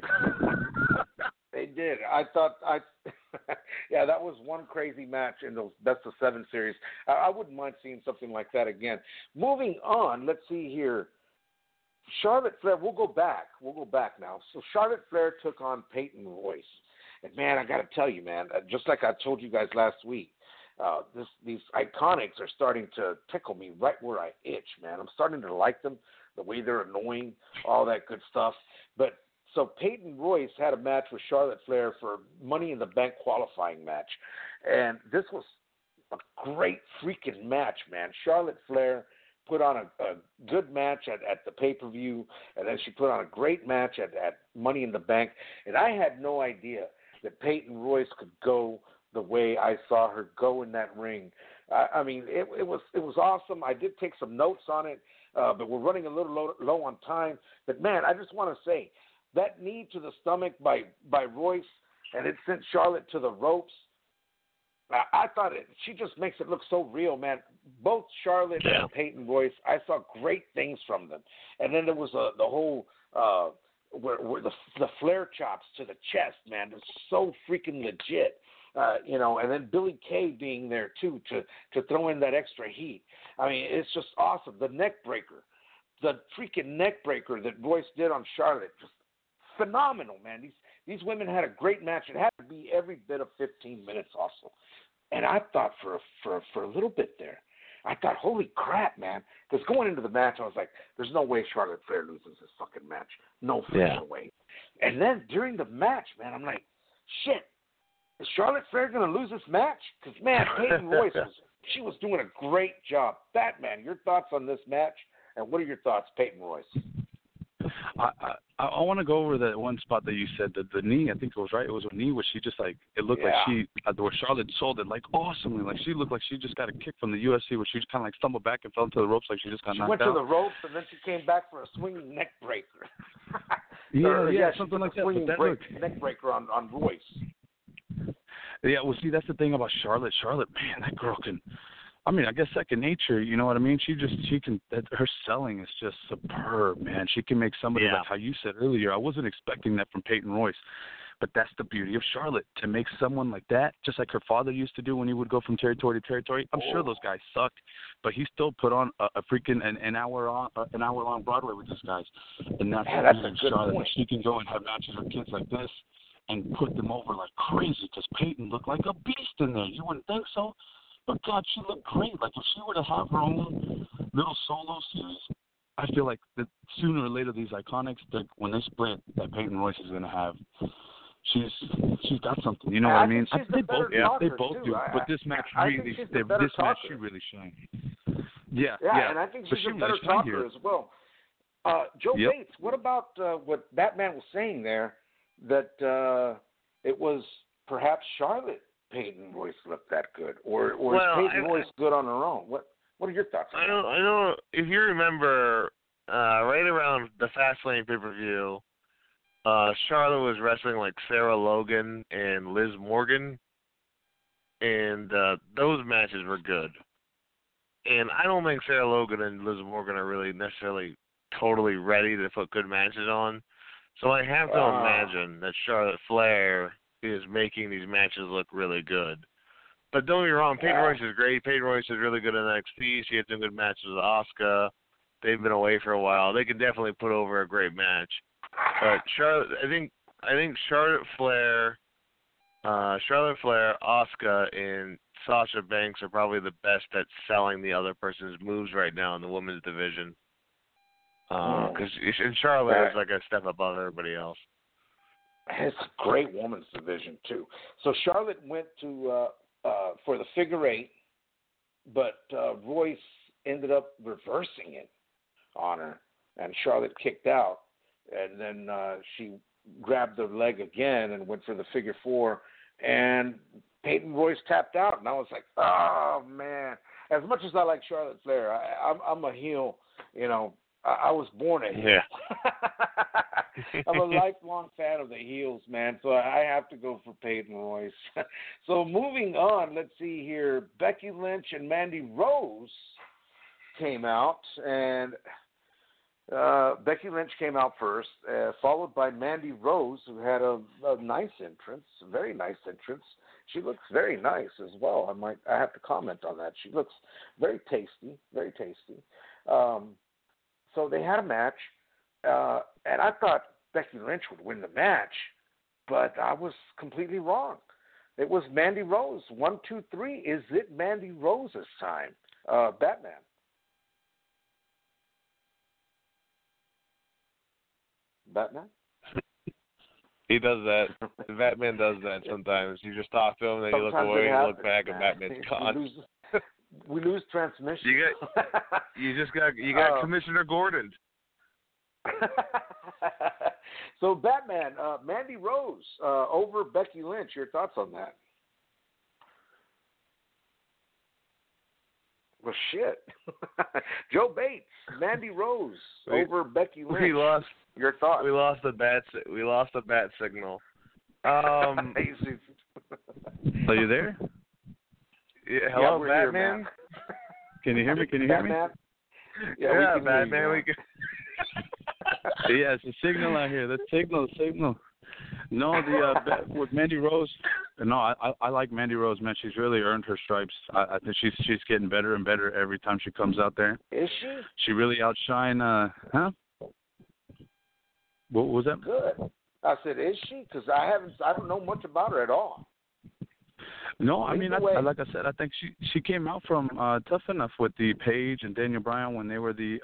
They did. I thought that was one crazy match in those best of 7 series. I wouldn't mind seeing something like that again. Moving on, let's see here. Charlotte Flair, we'll go back now. So Charlotte Flair took on Peyton Royce. And, man, I got to tell you, man, just like I told you guys last week, these Iconics are starting to tickle me right where I itch, man. I'm starting to like them, the way they're annoying, all that good stuff. But so Peyton Royce had a match with Charlotte Flair for Money in the Bank qualifying match. And this was a great freaking match, man. Charlotte Flair put on a good match at the pay-per-view, and then she put on a great match at Money in the Bank. And I had no idea that Peyton Royce could go the way I saw her go in that ring. I mean, it was awesome. I did take some notes on it, but we're running a little low on time. But, man, I just want to say, that knee to the stomach by Royce, and it sent Charlotte to the ropes. I thought she just makes it look so real, man. Both Charlotte and Peyton Royce, I saw great things from them. And then there was the whole where the flare chops to the chest, man. It's so freaking legit, And then Billy Kay being there too to throw in that extra heat. I mean, it's just awesome. The neck breaker, the freaking neck breaker that Royce did on Charlotte, just phenomenal, man. These women had a great match. It had to be every bit of 15 minutes also. And I thought for a little bit there, I thought, holy crap, man. Because going into the match, I was like, there's no way Charlotte Flair loses this fucking match. No freaking way. And then during the match, man, I'm like, shit, is Charlotte Flair going to lose this match? Because, man, Peyton Royce, she was doing a great job. Batman, your thoughts on this match? And what are your thoughts, Peyton Royce? I want to go over that one spot that you said, the knee. I think it was right. It was a knee where she just like, it looked like where Charlotte sold it like awesomely. Like she looked like she just got a kick from the UFC where she just kind of like stumbled back and fell into the ropes like she just got knocked out. She went to the ropes and then she came back for a swinging neck breaker. Something like that. Swinging neck breaker on Royce. Yeah, well, see, that's the thing about Charlotte. Charlotte, man, that girl can. I mean, I guess second nature, you know what I mean? She can, her selling is just superb, man. She can make somebody, like how you said earlier, I wasn't expecting that from Peyton Royce. But that's the beauty of Charlotte, to make someone like that, just like her father used to do when he would go from territory to territory. I'm sure those guys sucked, but he still put on a freaking an hour-long Broadway with these guys. And that's Charlotte. Point. She can go and have matches with kids like this and put them over like crazy, because Peyton looked like a beast in there. You wouldn't think so? But, God, she looked great. Like, if she were to have her own little solo series, I feel like that sooner or later these Iconics, when they split, that Peyton Royce is going to have, she's got something. You know what I mean? They both do. But this match she really shined. Yeah. And I think she's a better talker as well. Joe Bates, what about what Batman was saying there, that it was perhaps Charlotte Peyton Royce looked that good, or is Peyton Royce good on her own? What are your thoughts on that? I know if you remember, right around the Fastlane pay-per-view, Charlotte was wrestling like Sarah Logan and Liz Morgan, and those matches were good. And I don't think Sarah Logan and Liz Morgan are really necessarily totally ready to put good matches on. So I have to imagine that Charlotte Flair is making these matches look really good. But don't get me wrong, Peyton Royce is great. Peyton Royce is really good in NXT. She had some good matches with Asuka. They've been away for a while. They can definitely put over a great match. But Charlotte, I think Charlotte Flair, Asuka, and Sasha Banks are probably the best at selling the other person's moves right now in the women's division. Because Charlotte is like a step above everybody else. It's a great women's division too. So Charlotte went to for the figure eight, but Royce ended up reversing it on her, and Charlotte kicked out, and then she grabbed her leg again and went for the figure four, and Peyton Royce tapped out, and I was like, oh man! As much as I like Charlotte Flair, I'm a heel, you know. I was born a heel. Yeah. I'm a lifelong fan of the heels, man, so I have to go for Peyton Royce. So moving on, let's see here. Becky Lynch and Mandy Rose came out, and Becky Lynch came out first, followed by Mandy Rose, who had a nice entrance, a very nice entrance. She looks very nice as well. I have to comment on that. She looks very tasty, very tasty. So they had a match, and I thought Becky Lynch would win the match, but I was completely wrong. It was Mandy Rose. 1, 2, 3. Is it Mandy Rose's time? Batman. Batman? He does that. Batman does that sometimes. You just talk to him, then you look away and look back, and Batman's gone. We lose transmission. You got Commissioner Gordon. So Batman, Mandy Rose over Becky Lynch. Your thoughts on that? Well, shit. Joe Bates, Mandy Rose over Becky Lynch. We lost. Your thoughts? We lost the bat signal. Are you there? Yeah, hello, yeah, Batman. Here, can you hear me? Can you hear me? Yeah, Batman. We can. Yeah, it's a signal out here. The signal. No, with Mandy Rose. No, I like Mandy Rose, man. She's really earned her stripes. I think she's getting better and better every time she comes out there. Is she? She really outshine. Huh? What was that? Good. I said, is she? Because I don't know much about her at all. No, I mean, like I said, I think she came out from Tough Enough with the Paige and Daniel Bryan when they were the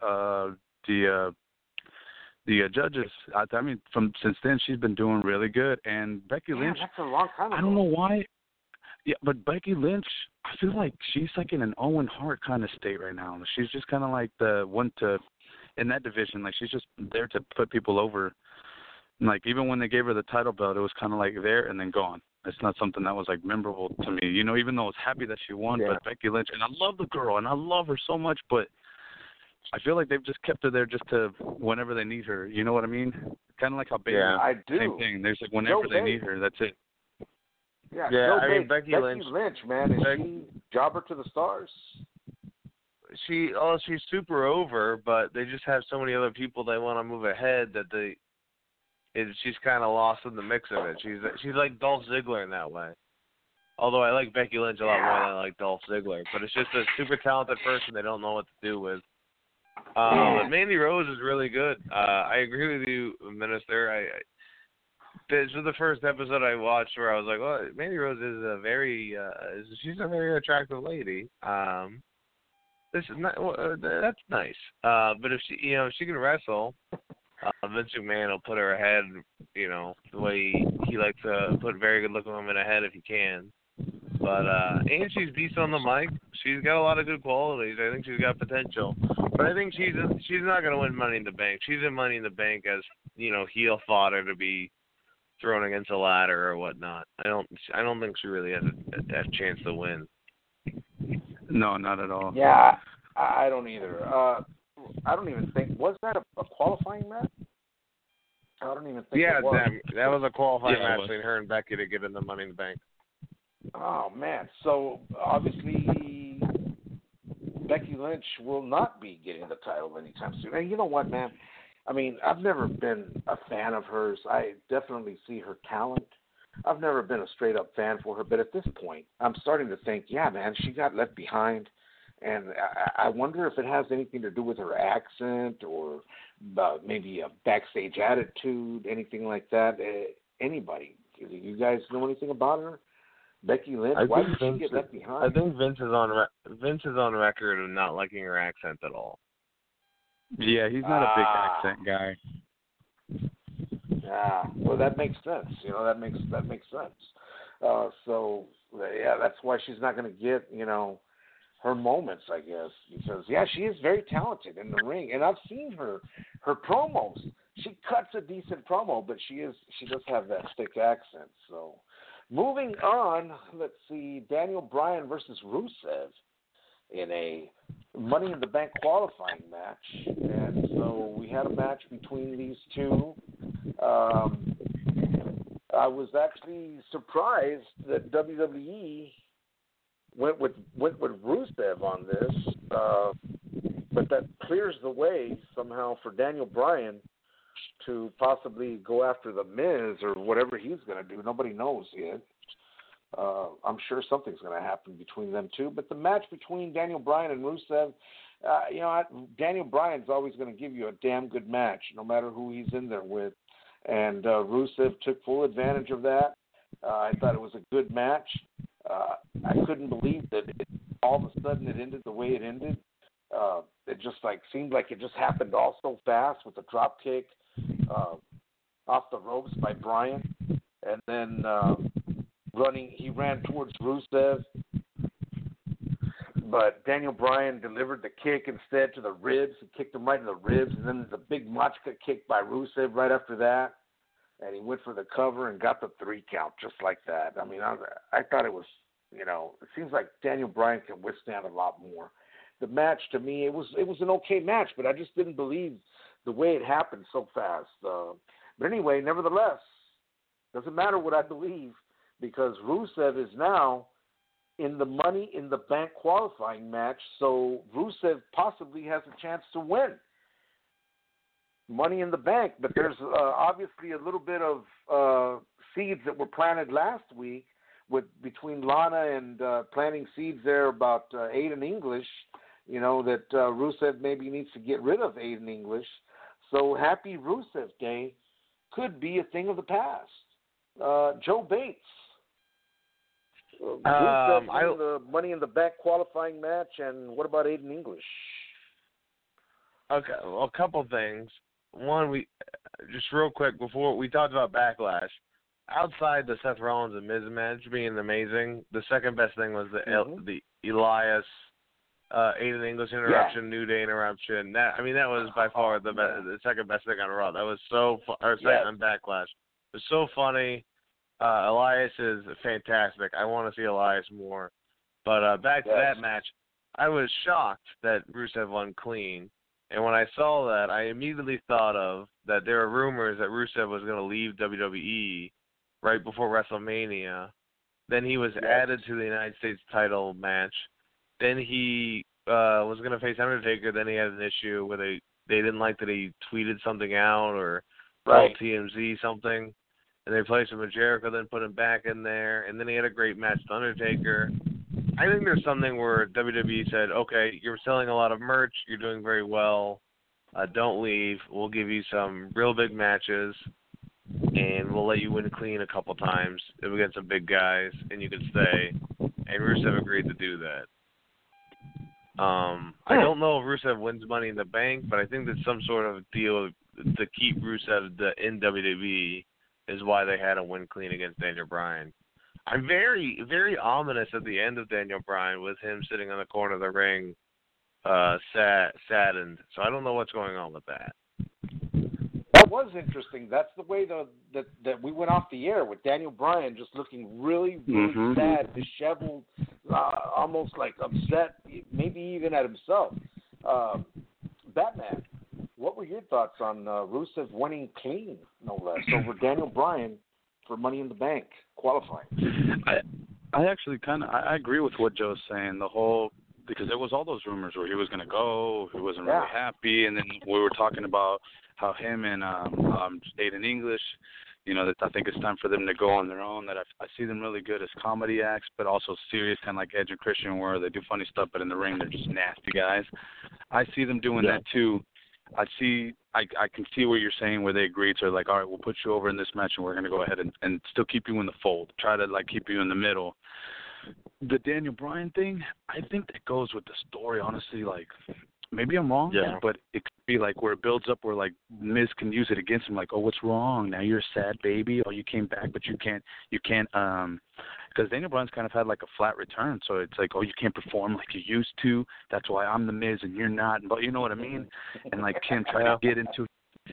judges. I mean, since then she's been doing really good. And Becky Lynch, that's a long time ago. I don't know why. Yeah, but Becky Lynch, I feel like she's like in an Owen Hart kind of state right now. She's just kind of like the one to in that division, like, she's just there to put people over. Like, even when they gave her the title belt, it was kind of like there and then gone. It's not something that was, like, memorable to me. You know, even though I was happy that she won, but Becky Lynch, and I love the girl, and I love her so much, but I feel like they've just kept her there just to whenever they need her. You know what I mean? Kind of like how Bayley, I do. Same thing. There's like whenever they need her, that's it. Yeah, I mean, Becky Lynch, man, is she jobber to the stars? She's super over, but they just have so many other people they want to move ahead that she's kind of lost in the mix of it. She's like Dolph Ziggler in that way. Although I like Becky Lynch a lot more than I like Dolph Ziggler, but it's just a super talented person they don't know what to do with. But Mandy Rose is really good. I agree with you, Minister. This was the first episode I watched where I was like, "Well, Mandy Rose is she's a very attractive lady." This is not, that's nice. But if she can wrestle, Vince McMahon will put her ahead. You know, the way he likes to put very good-looking women ahead if he can. But and she's beast on the mic. She's got a lot of good qualities. I think she's got potential. But I think she's not going to win Money in the Bank. She's in Money in the Bank as heel fodder to be thrown against a ladder or whatnot. I don't think she really has a chance to win. No, not at all. Yeah, I don't either. I don't even think, was that a qualifying match? I don't even think it was. That was a qualifying match between her and Becky to get in the Money in the Bank. Oh, man. So, obviously, Becky Lynch will not be getting the title anytime soon. And you know what, man? I mean, I've never been a fan of hers. I definitely see her talent. I've never been a straight-up fan for her. But at this point, I'm starting to think, yeah, man, she got left behind. And I wonder if it has anything to do with her accent or maybe a backstage attitude, anything like that. Anybody? You guys know anything about her? Becky Lynch, why did she get left behind? I think Vince is on record of not liking her accent at all. Yeah, he's not a big accent guy. Yeah, well, that makes sense. That makes sense. So yeah, that's why she's not going to get her moments, I guess, because she is very talented in the ring, and I've seen her promos. She cuts a decent promo, but she does have that thick accent. So, moving on, let's see, Daniel Bryan versus Rusev in a Money in the Bank qualifying match, and so we had a match between these two. I was actually surprised that WWE went with Rusev on this, but that clears the way somehow for Daniel Bryan to possibly go after The Miz or whatever he's going to do. Nobody knows yet. I'm sure something's going to happen between them two. But the match between Daniel Bryan and Rusev, Daniel Bryan's always going to give you a damn good match, no matter who he's in there with. And Rusev took full advantage of that. I thought it was a good match. I couldn't believe that all of a sudden it ended the way it ended. It just seemed like it just happened all so fast with the drop kick off the ropes by Bryan, and then he ran towards Rusev, but Daniel Bryan delivered the kick instead to the ribs. He kicked him right in the ribs, and then there's a big Machka kick by Rusev right after that, and he went for the cover and got the 3 count just like that. I mean, I thought it was, it seems like Daniel Bryan can withstand a lot more. The match, to me, it was an okay match, but I just didn't believe the way it happened so fast. But anyway, nevertheless, doesn't matter what I believe, because Rusev is now in the Money in the Bank qualifying match, so Rusev possibly has a chance to win Money in the Bank. But there's obviously a little bit of seeds that were planted last week between Lana and planting seeds there about Aiden English, that Rusev maybe needs to get rid of Aiden English. So Happy Rusev Day could be a thing of the past. Joe Bates. Rusev in the Money in the Bank qualifying match, and what about Aiden English? Okay, well, a couple things. One, we just real quick before we talked about Backlash. Outside the Seth Rollins and Miz match being amazing, the second best thing was the Elias Aiden English interruption, New Day interruption. That was by far the second best thing on Raw. That was second on Backlash. It was so funny. Elias is fantastic. I want to see Elias more. But back to that match, I was shocked that Rusev won clean. And when I saw that, I immediately thought of that there are rumors that Rusev was going to leave WWE right before WrestleMania. Then he was added to the United States title match. Then he was going to face Undertaker. Then he had an issue where they didn't like that he tweeted something out or called TMZ something. And they replaced him with Jericho, then put him back in there. And then he had a great match with Undertaker. I think there's something where WWE said, okay, you're selling a lot of merch. You're doing very well. Don't leave. We'll give you some real big matches. And we'll let you win clean a couple times against some big guys, and you can stay. And Rusev agreed to do that. I don't know if Rusev wins Money in the Bank, but I think that some sort of deal to keep Rusev in WWE is why they had him win clean against Daniel Bryan. I'm very, very ominous at the end of Daniel Bryan with him sitting on the corner of the ring, saddened. So I don't know what's going on with that. That was interesting. That's the way that we went off the air with Daniel Bryan just looking really, really sad, disheveled, almost like upset, maybe even at himself. Batman, what were your thoughts on Rusev winning clean, no less, over Daniel Bryan for Money in the Bank qualifying? I actually I agree with what Joe's saying. Because there was all those rumors where he was going to go, he wasn't really happy, and then we were talking about how him and Aiden English, that I think it's time for them to go on their own, that I see them really good as comedy acts, but also serious, kind of like Edge and Christian, where they do funny stuff, but in the ring they're just nasty guys. I see them doing that too. I can see where you're saying where they agreed to, like, all right, we'll put you over in this match and we're going to go ahead and still keep you in the fold, try to, like, keep you in the middle. The Daniel Bryan thing, I think that goes with the story, honestly. Like, maybe I'm wrong, but it could be like where it builds up where, like, Miz can use it against him, like, oh, what's wrong? Now you're a sad baby. Oh, you came back, but you can't, because Daniel Bryan's kind of had, like, a flat return. So it's like, oh, you can't perform like you used to. That's why I'm the Miz and you're not. But you know what I mean? And, like, Kim trying to get into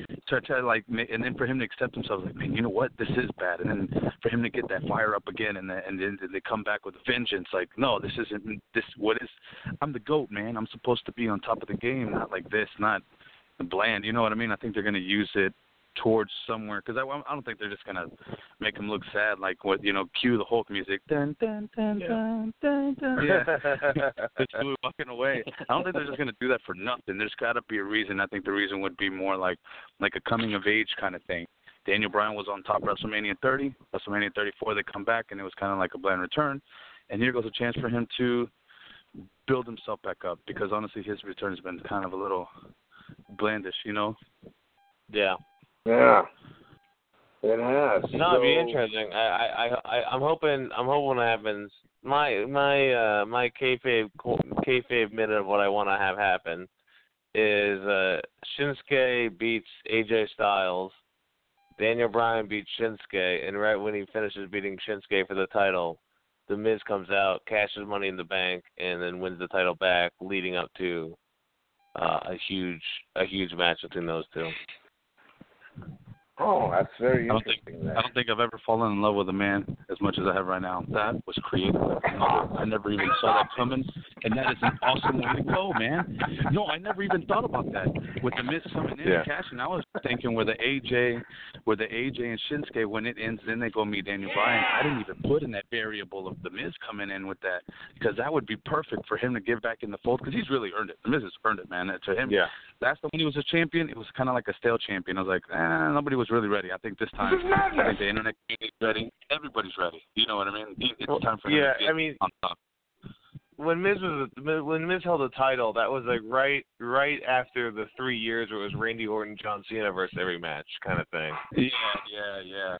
and then for him to accept himself, like, man, you know what, this is bad, and then for him to get that fire up again, and then they come back with a vengeance, like, no, this isn't this. What is? I'm the GOAT, man. I'm supposed to be on top of the game, not like this, not bland. You know what I mean? I think they're gonna use it towards somewhere, because I don't think they're just gonna make him look sad, like what, cue the Hulk music, dun dun dun dun dun dun. It's walking away. I don't think they're just gonna do that for nothing. There's got to be a reason. I think the reason would be more like a coming of age kind of thing. Daniel Bryan was on top WrestleMania 30, WrestleMania 34. They come back and it was kind of like a bland return, and here goes a chance for him to build himself back up, because honestly his return has been kind of a little blandish, Yeah. Yeah, it has. No, it'd be interesting. I'm hoping it happens. My kayfabe minute of what I want to have happen is Shinsuke beats AJ Styles, Daniel Bryan beats Shinsuke, and right when he finishes beating Shinsuke for the title, The Miz comes out, cashes Money in the Bank, and then wins the title back, leading up to a huge match between those two. Oh, that's very interesting. I don't think I've ever fallen in love with a man as much as I have right now. That was creative. I never even saw that coming, and that is an awesome way to go, man. No, I never even thought about that. With the Miz coming in and cashing, I was thinking where the AJ and Shinsuke, when it ends, then they go meet Daniel Bryan. I didn't even put in that variable of the Miz coming in with that, because that would be perfect for him to get back in the fold, because he's really earned it. The Miz has earned it, man. To him, last time when he was a champion, it was kind of like a stale champion. I was like, nobody was really ready. I think this time, I think the internet community's ready. Everybody's ready. You know what I mean? It's time for him to get on top. When Miz held the title, that was like right after the 3 years where it was Randy Orton, John Cena versus every match kind of thing. Yeah.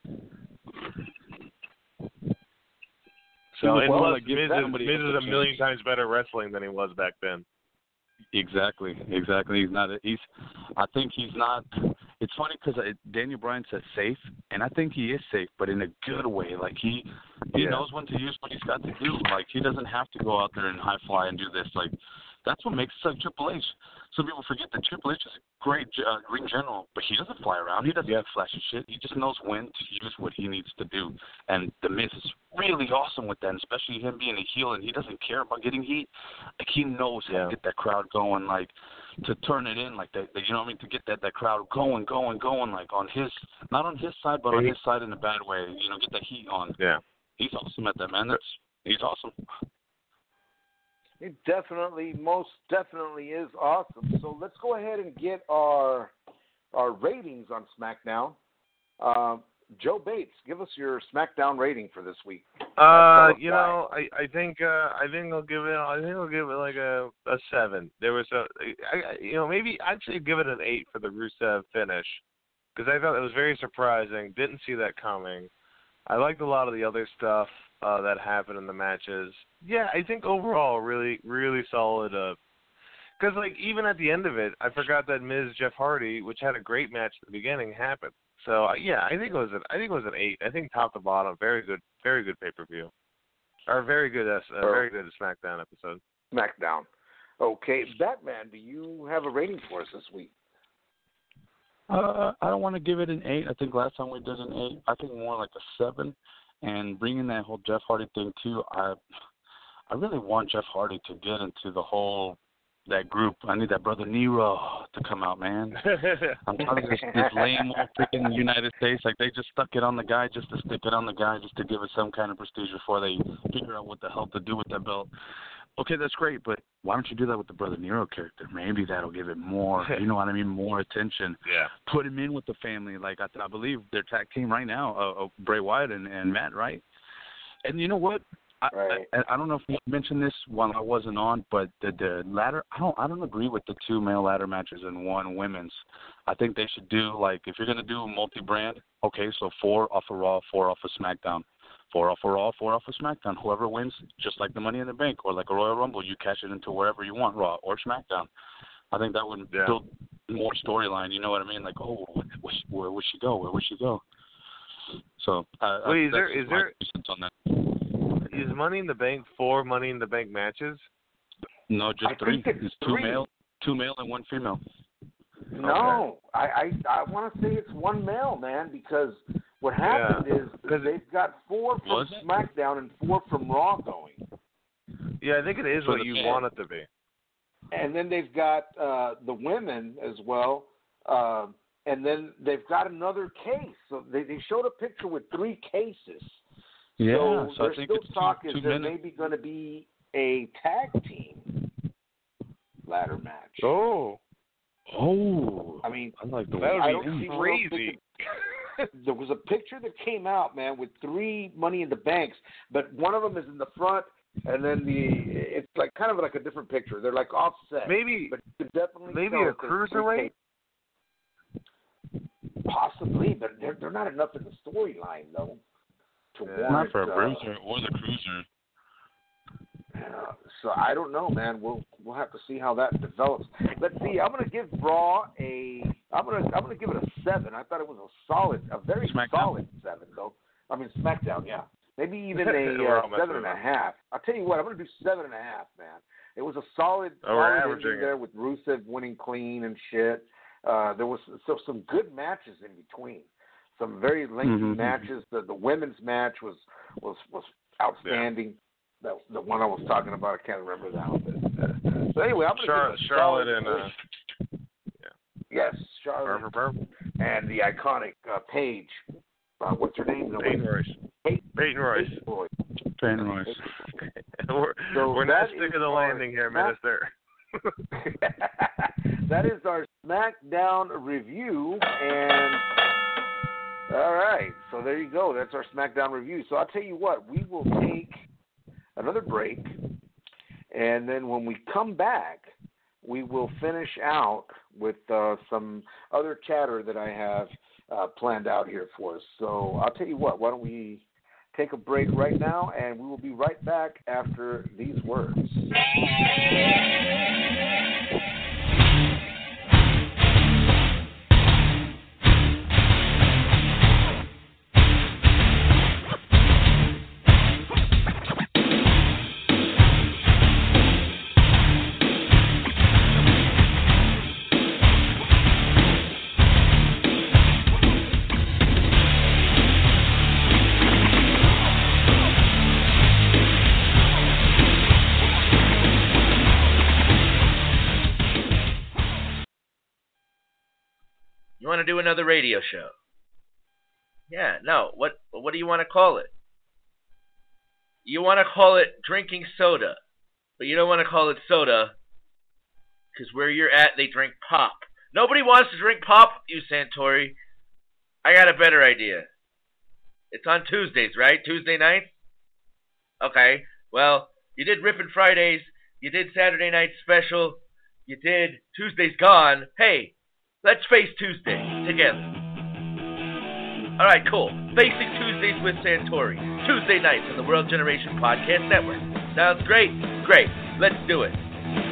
So and plus, Miz is a million times better wrestling than he was back then. Exactly. He's not. I think he's not. It's funny because Daniel Bryan says safe, and I think he is safe, but in a good way. Like he knows when to use what he's got to do. Like he doesn't have to go out there and high fly and do this. Like That's what makes it like Triple H. Some people forget that Triple H is a great ring general, but he doesn't fly around. He doesn't flash shit. He just knows when to use what he needs to do. And The Miz is really awesome with that, and especially him being a heel, and he doesn't care about getting heat. Like, he knows how to get that crowd going, like, to turn it in like that, you know what I mean, to get that crowd going, like on his, not on his side, but on his side in a bad way, you know, get the heat on. Yeah. He's awesome at that, man. He's awesome. It definitely, most definitely is awesome. So let's go ahead and get our ratings on SmackDown. Joe Bates, give us your SmackDown rating for this week. You know, I think I'll give it like a 7. There was maybe actually give it an 8 for the Rusev finish, because I thought it was very surprising. Didn't see that coming. I liked a lot of the other stuff that happened in the matches. Yeah, I think overall really, really solid. Because like even at the end of it, I forgot that Miz Jeff Hardy, which had a great match at the beginning, happened. So yeah, I think it was an 8. I think top to bottom, very good pay-per-view, or very good SmackDown episode. SmackDown. Okay, Batman, do you have a rating for us this week? I don't want to give it an 8. I think last time we did an 8. I think more like a 7. And bringing that whole Jeff Hardy thing too, I really want Jeff Hardy to get into the whole that group. I need that brother Nero to come out, man. I'm telling you, this lame freaking United States, like they just stuck it on the guy just to stick it on the guy, just to give it some kind of prestige before they figure out what the hell to do with that belt. Okay, that's great, but why don't you do that with the Brother Nero character? Maybe that'll give it more, you know what I mean, more attention. Yeah. Put him in with the family. Like, I believe they're tag team right now, Bray Wyatt and Matt, right? And you know what? I don't know if you mentioned this while I wasn't on, but the ladder, I don't agree with the 2 male ladder matches and 1 women's. I think they should do, like, if you're going to do a multi-brand, okay, so 4 off of Raw, 4 off of SmackDown. 4 off of Raw, 4 off of SmackDown. Whoever wins, just like the Money in the Bank or like a Royal Rumble, you cash it into wherever you want, Raw or SmackDown. I think that would build more storyline. You know what I mean? Like, oh, where would she go? Where would she go? So, wait, is there on that. Is Money in the Bank 4 Money in the Bank matches? No, just 3. It's 2 male and 1 female. No, okay. I want to say it's 1 male, man, because what happened is they've got 4 from SmackDown and 4 from Raw going. Yeah, I think it is what you want it to be. And then they've got the women as well, and then they've got another case. So they showed a picture with 3 cases. Yeah, so there's still talk is there maybe going to be a tag team ladder match. Oh, I mean, I like the that would be crazy. There was a picture that came out, man, with 3 Money in the Banks, but one of them is in the front, and then it's like kind of like a different picture. They're like offset. Maybe, but you could definitely maybe a cruiserweight. Possibly, but they're not enough in the storyline though to warrant. Not for a bruiser or the cruiser. So I don't know, man. We'll have to see how that develops. Let's see. I'm gonna give Raw I'm gonna give it a 7. I thought it was a very solid 7 though. I mean SmackDown, yeah. Maybe even a 7.5. I'll tell you what, I'm gonna do 7.5, man. It was a solid ending there with Rusev winning clean and shit. There was some good matches in between. Some very lengthy matches. The women's match was outstanding. Yeah. The one I was talking about, I can't remember now. So anyway, I'm going to Charlotte and yes, Charlotte and the iconic Paige. What's her name? Peyton Royce. Peyton Royce. We're not sticking the landing here, Minister. That is our SmackDown review, and all right. So there you go. That's our SmackDown review. So I'll tell you what, we will take another break, and then when we come back, we will finish out with some other chatter that I have planned out here for us. So I'll tell you what, why don't we take a break right now, and we will be right back after these words. want to do another radio show. Yeah, no. What do you want to call it? You want to call it drinking soda, but you don't want to call it soda because where you're at, they drink pop. Nobody wants to drink pop, you Santori. I got a better idea. It's on Tuesdays, right? Tuesday nights? Okay. Well, you did Rippin' Fridays. You did Saturday Night Special. You did Tuesday's Gone. Hey, let's face Tuesday together. All right, cool. Facing Tuesdays with Santori. Tuesday nights on the World Generation Podcast Network. Sounds great? Great. Let's do it.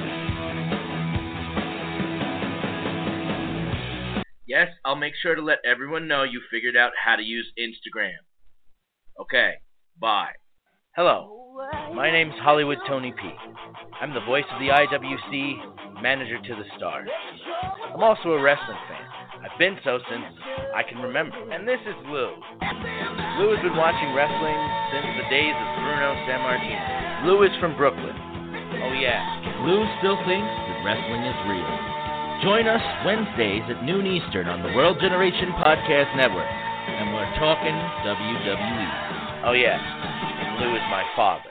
Yes, I'll make sure to let everyone know you figured out how to use Instagram. Okay, bye. Hello, my name's Hollywood Tony P. I'm the voice of the IWC, manager to the stars. I'm also a wrestling fan. I've been so since I can remember. And this is Lou. Lou has been watching wrestling since the days of Bruno Sammartino. Lou is from Brooklyn. Oh yeah, Lou still thinks that wrestling is real. Join us Wednesdays at noon Eastern on the World Generation Podcast Network. And we're talking WWE. Oh yeah, and Lou is my father.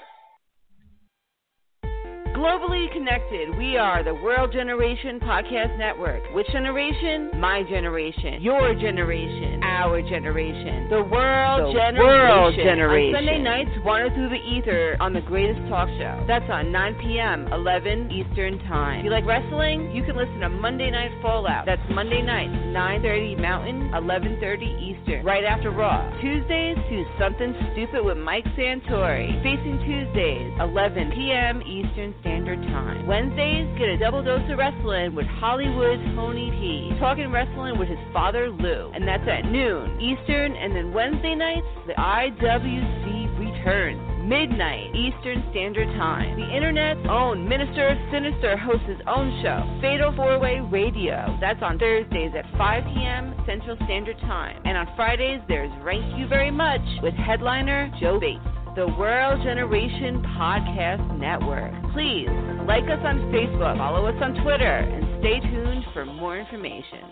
Globally connected, we are the World Generation Podcast Network. Which generation? My generation. Your generation. Our generation. The World Generation. On Sunday nights, wander through the ether on the greatest talk show. That's on 9 p.m., 11 Eastern Time. If you like wrestling, you can listen to Monday Night Fallout. That's Monday nights, 9:30 Mountain, 11:30 Eastern, right after Raw. Tuesdays, do something stupid with Mike Santori. Facing Tuesdays, 11 p.m. Eastern Standard Time. Wednesdays, get a double dose of wrestling with Hollywood Tony P. Talking wrestling with his father Lou. And that's at noon Eastern. And then Wednesday nights, the IWC returns. Midnight Eastern Standard Time. The internet's own Minister of Sinister hosts his own show, Fatal 4-Way Radio. That's on Thursdays at 5 p.m. Central Standard Time. And on Fridays, there's Thank You Very Much with headliner Joe Bates. The World Generation Podcast Network. Please like us on Facebook, follow us on Twitter, and stay tuned for more information.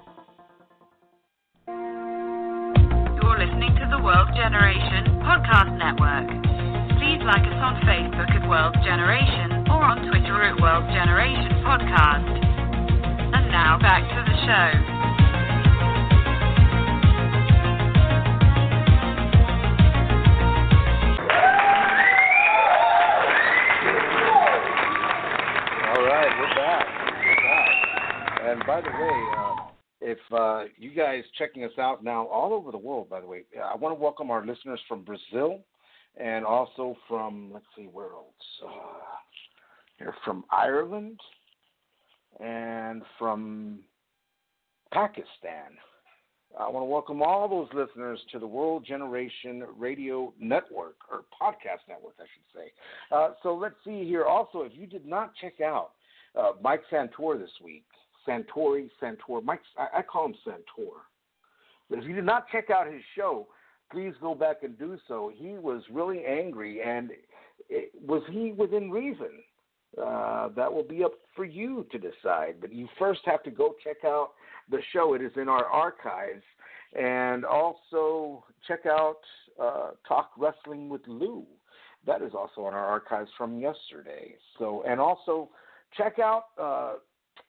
You're listening to the World Generation Podcast Network. Please like us on Facebook at World Generation or on Twitter at World Generation Podcast. And now back to the show. And by the way, if you guys checking us out now all over the world, by the way, I want to welcome our listeners from Brazil and also from, let's see, where else? They're from Ireland and from Pakistan. I want to welcome all those listeners to the World Generation Radio Network, or Podcast Network, I should say. So let's see here. Also, if you did not check out Mike Santor this week, Santor. Mike, I call him Santor. But if you did not check out his show, please go back and do so. He was really angry, and was he within reason? That will be up for you to decide. But you first have to go check out the show. It is in our archives. And also check out Talk Wrestling with Lou. That is also on our archives from yesterday. So, and also check out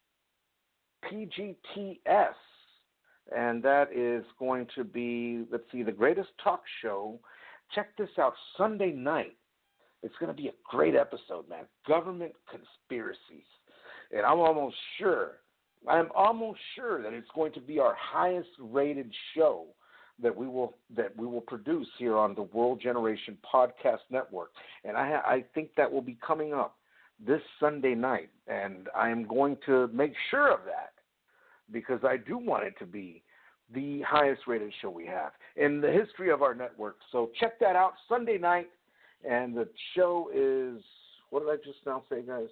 PGTS, and that is going to be, let's see, the greatest talk show. Check this out, Sunday night. It's going to be a great episode, man. Government conspiracies. And I'm almost sure that it's going to be our highest rated show that we will produce here on the World Generation Podcast Network. And I think that will be coming up this Sunday night, and I am going to make sure of that because I do want it to be the highest rated show we have in the history of our network. So check that out Sunday night, and the show is, what did I just now say, guys?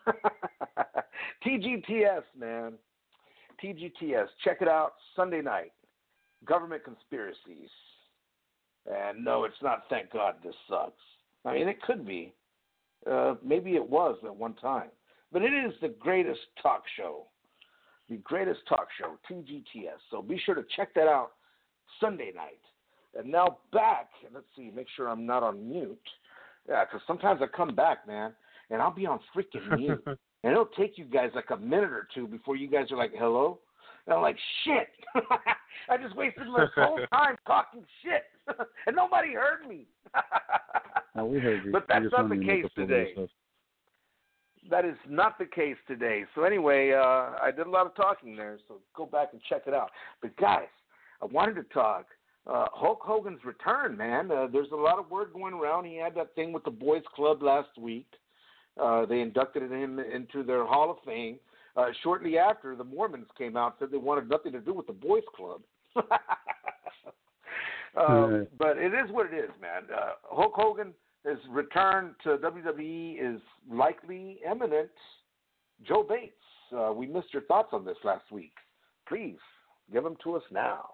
TGTS, man. TGTS. Check it out Sunday night. Government conspiracies. And no, it's not Thank God This Sucks. I mean, it could be. Maybe it was at one time. But it is the greatest talk show. the greatest talk show, TGTS. So be sure to check that out Sunday night. And now back, let's see, make sure I'm not on mute. Yeah, because sometimes I come back, man, and I'll be on freaking mute. And it'll take you guys like a minute or two before you guys are like, hello? And I'm like, shit. I just wasted my whole time talking shit. And nobody heard me. No, we heard you. But that's not the case today. That is not the case today. So anyway, I did a lot of talking there, so go back and check it out. But guys, I wanted to talk Hulk Hogan's return, man. There's a lot of word going around. He had that thing with the Boys Club last week. They inducted him into their Hall of Fame. Shortly after, the Mormons came out and said they wanted nothing to do with the Boys Club. But it is what it is, man. Hulk Hogan, his return to WWE is likely imminent. Joe Bates, we missed your thoughts on this last week. Please, give them to us now.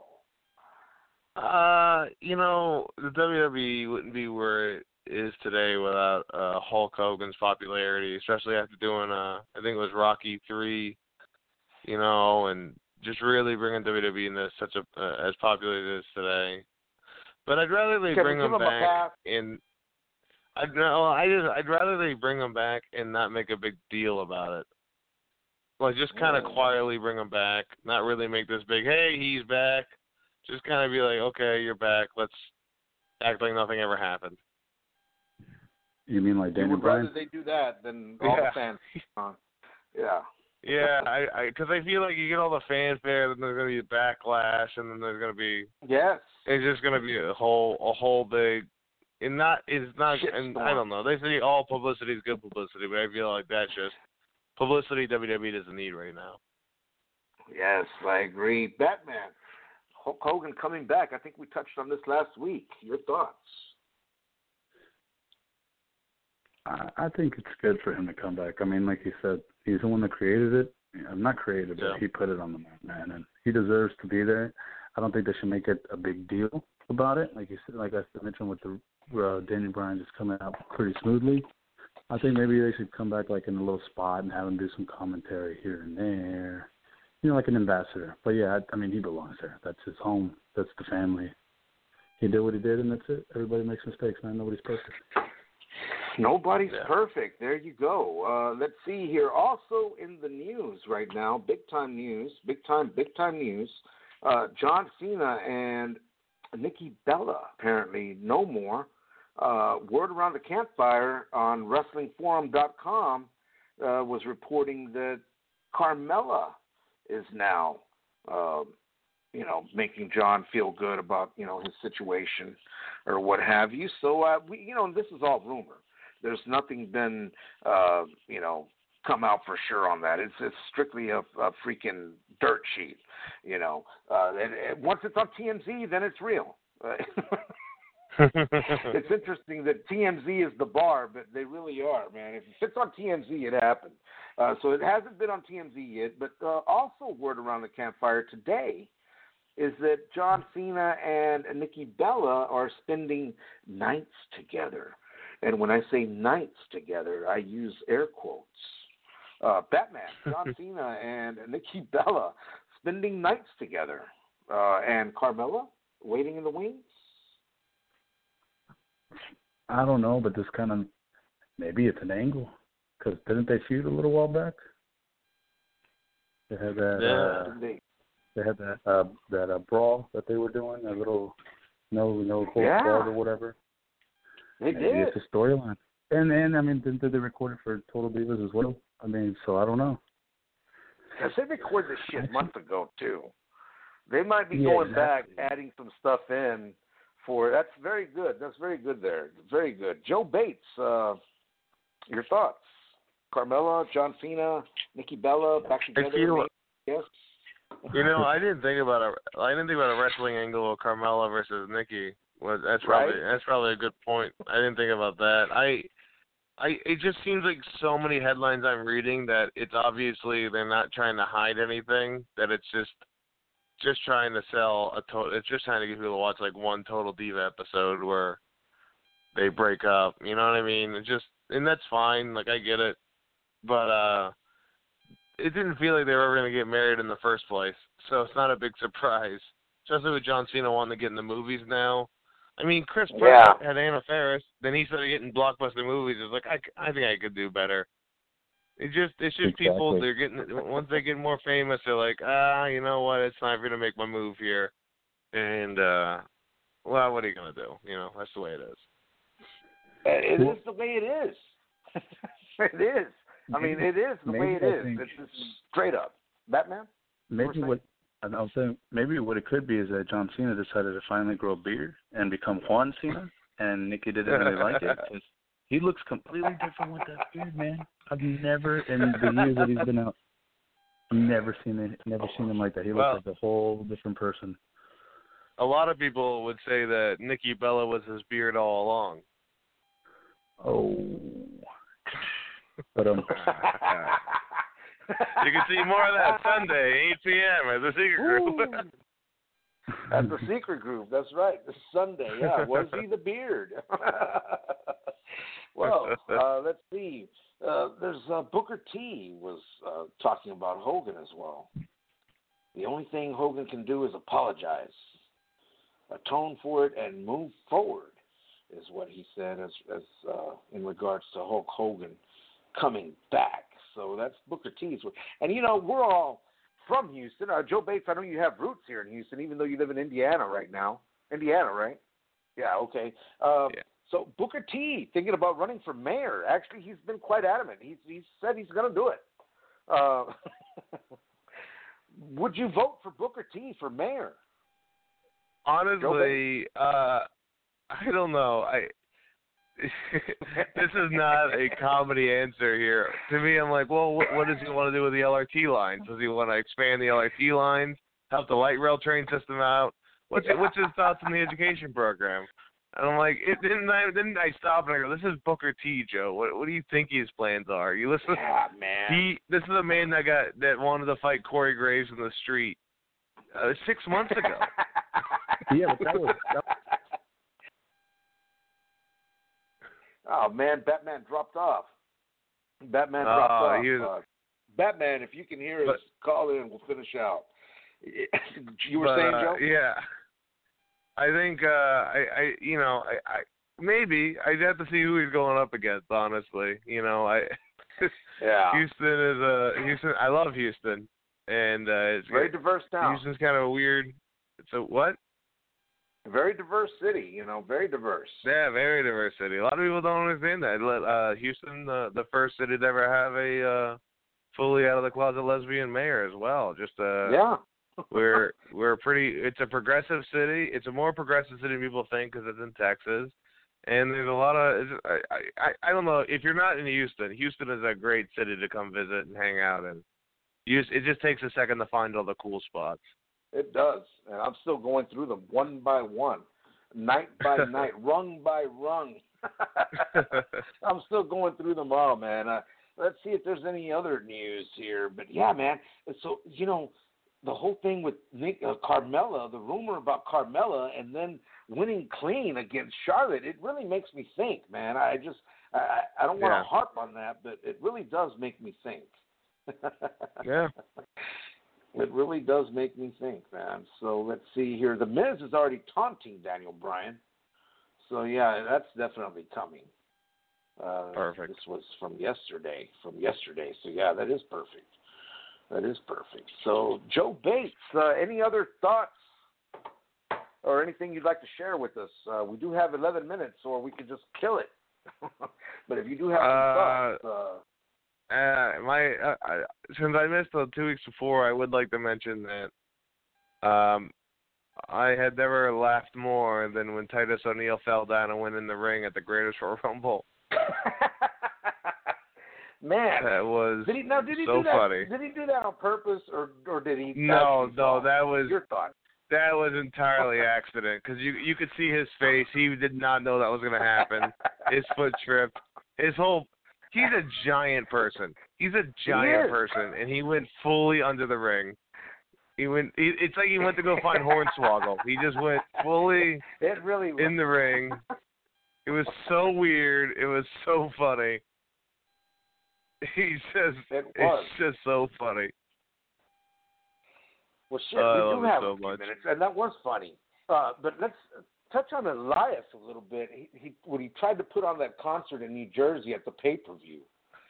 The WWE wouldn't be where it is today without Hulk Hogan's popularity, especially after doing, I think it was Rocky III, and just really bringing WWE into such as popular as it is today. But I'd rather they bring him back I'd rather they bring him back and not make a big deal about it. Like, just kind of quietly bring him back, not really make this big, hey, he's back. Just kind of be like, okay, you're back. Let's act like nothing ever happened. You mean like Daniel Bryan? Rather they do that than all the fans. Yeah. Yeah, because I feel like you get all the fanfare, then there's going to be a backlash, and then there's going to be it's just going to be a whole big, and I don't know. They say all publicity is good publicity, but I feel like that's just publicity WWE doesn't need right now. Yes, I agree. Batman, Hulk Hogan coming back. I think we touched on this last week. Your thoughts? I think it's good for him to come back. I mean, like you said, he's the one that created it. Not created, but he put it on the map, man, and he deserves to be there. I don't think they should make it a big deal about it. Like you said, like I mentioned with the Daniel Bryan just coming out pretty smoothly. I think maybe they should come back like in a little spot and have him do some commentary here and there, like an ambassador. But yeah, I mean, he belongs there. That's his home. That's the family. He did what he did, and that's it. Everybody makes mistakes, man. Nobody's perfect. Nobody's perfect. There you go. Let's see here. Also in the news right now, big time news. John Cena and Nikki Bella apparently no more. Word around the campfire on WrestlingForum.com was reporting that Carmella is now, making John feel good about, his situation or what have you. So, this is all rumor. There's nothing been, come out for sure on that. It's strictly a freaking dirt sheet, and once it's on TMZ, then it's real. It's interesting that TMZ is the bar, but they really are, man. If it's on TMZ, it happened. So it hasn't been on TMZ yet, but also word around the campfire today is that John Cena and Nikki Bella are spending nights together. And when I say nights together, I use air quotes. Batman, John Cena and Nikki Bella spending nights together. And Carmella waiting in the wings? I don't know, but this kind of, maybe it's an angle. Because didn't they feud a little while back? They had that. They had that brawl that they were doing, a little no holds barred or whatever. They Maybe did. It's a storyline. And I mean, did they record it for Total Divas as well? I mean, so I don't know. Because they recorded this shit months ago too. They might be going back, adding some stuff in for. That's very good. That's very good there. Very good. Joe Bates, your thoughts? Carmella, John Cena, Nikki Bella back together. Yes. I didn't think about a wrestling angle of Carmella versus Nikki. That's probably a good point. I didn't think about that. It just seems like so many headlines I'm reading that it's obviously they're not trying to hide anything. That it's just trying to sell it's just trying to get people to watch like one Total Diva episode where they break up. You know what I mean? And that's fine. Like I get it, but it didn't feel like they were ever going to get married in the first place, so it's not a big surprise. Especially with John Cena wanting to get in the movies now. I mean, Chris Pratt had Anna Faris, then he started getting blockbuster movies. It's like I think I could do better. It's just exactly. People. They're getting once they get more famous, they're like, you know what? It's time for me to make my move here. And well, what are you gonna do? You know, that's the way it is. It is the way it is. It is. I mean, it is the way it is. It's just straight up. Batman? Maybe what I'll say, maybe what it could be is that John Cena decided to finally grow a beard and become Juan Cena, and Nikki didn't really like it. Cause he looks completely different with that beard, man. I've never, in the years that he's been out, never seen him like that. He looks like a whole different person. A lot of people would say that Nikki Bella was his beard all along. Oh. But you can see more of that Sunday, 8 p.m. at the Secret Group. At the Secret Group, that's right. This Sunday, yeah. Was he the beard? Well, let's see. There's Booker T was talking about Hogan as well. The only thing Hogan can do is apologize, atone for it, and move forward, is what he said as in regards to Hulk Hogan coming back. So that's Booker T's. And, you know, we're all from Houston. Joe Bates, I know you have roots here in Houston, even though you live in Indiana right now. Indiana, right? Yeah, okay. So Booker T, thinking about running for mayor. Actually, he's been quite adamant. He said he's going to do it. Would you vote for Booker T for mayor? Honestly, I don't know. This is not a comedy answer here. To me, I'm like, well, what does he want to do with the LRT lines? Does he want to expand the LRT lines, help the light rail train system out? What's his thoughts on the education program? And I'm like, didn't I stop and I go, this is Booker T, Joe. What do you think his plans are? You listen. Yeah, man. This is a man that wanted to fight Corey Graves in the street 6 months ago. Yeah, but that was oh, man, Batman dropped off. Batman, if you can hear us, call in. We'll finish out. You were saying, Joe? Yeah. I think, maybe. I'd have to see who he's going up against, honestly. You know, Houston, I love Houston. And it's very diverse town. Houston's kind of weird. So what? Very diverse city, you know, very diverse. Yeah, very diverse city. A lot of people don't understand that. Houston, the first city to ever have a fully out of the closet lesbian mayor as well. Just we're it's a progressive city. It's a more progressive city than people think because it's in Texas. And there's a lot of I don't know, if you're not in Houston is a great city to come visit and hang out in. It just takes a second to find all the cool spots. It does, and I'm still going through them one by one, night by night, rung by rung. I'm still going through them all, man. Let's see if there's any other news here. But, yeah, man, so, you know, the whole thing with Carmella, the rumor about Carmella and then winning clean against Charlotte, it really makes me think, man. I don't want to harp on that, but it really does make me think. Yeah. It really does make me think, man. So let's see here. The Miz is already taunting Daniel Bryan. So, yeah, that's definitely coming. Perfect. This was from yesterday. So, yeah, that is perfect. So, Joe Bates, any other thoughts or anything you'd like to share with us? We do have 11 minutes, or we could just kill it. But if you do have some thoughts... since I missed the 2 weeks before, I would like to mention that I had never laughed more than when Titus O'Neil fell down and went in the ring at the Greatest Royal Rumble. Man, that was did he so funny. Did he do that on purpose, or did he? No, that was your thought. That was entirely accident because you could see his face. He did not know that was going to happen. His foot tripped. He's a giant person. He's a giant person, and he went fully under the ring. It's like he went to go find Hornswoggle. He just went fully in the ring. It was so weird. It was so funny. It's just so funny. Well, shit, we do have a few minutes, and that was funny. But let's touch on Elias a little bit. He when he tried to put on that concert in New Jersey at the pay-per-view.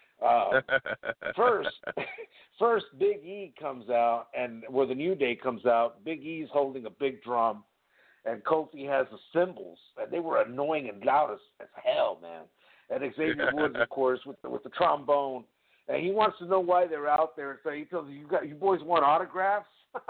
First, Big E comes out, and where the New Day comes out, Big E's holding a big drum, and Kofi has the cymbals, and they were annoying and loud as hell, man. And Xavier Woods, of course, with the trombone, and he wants to know why they're out there. So he tells them, you boys want autographs?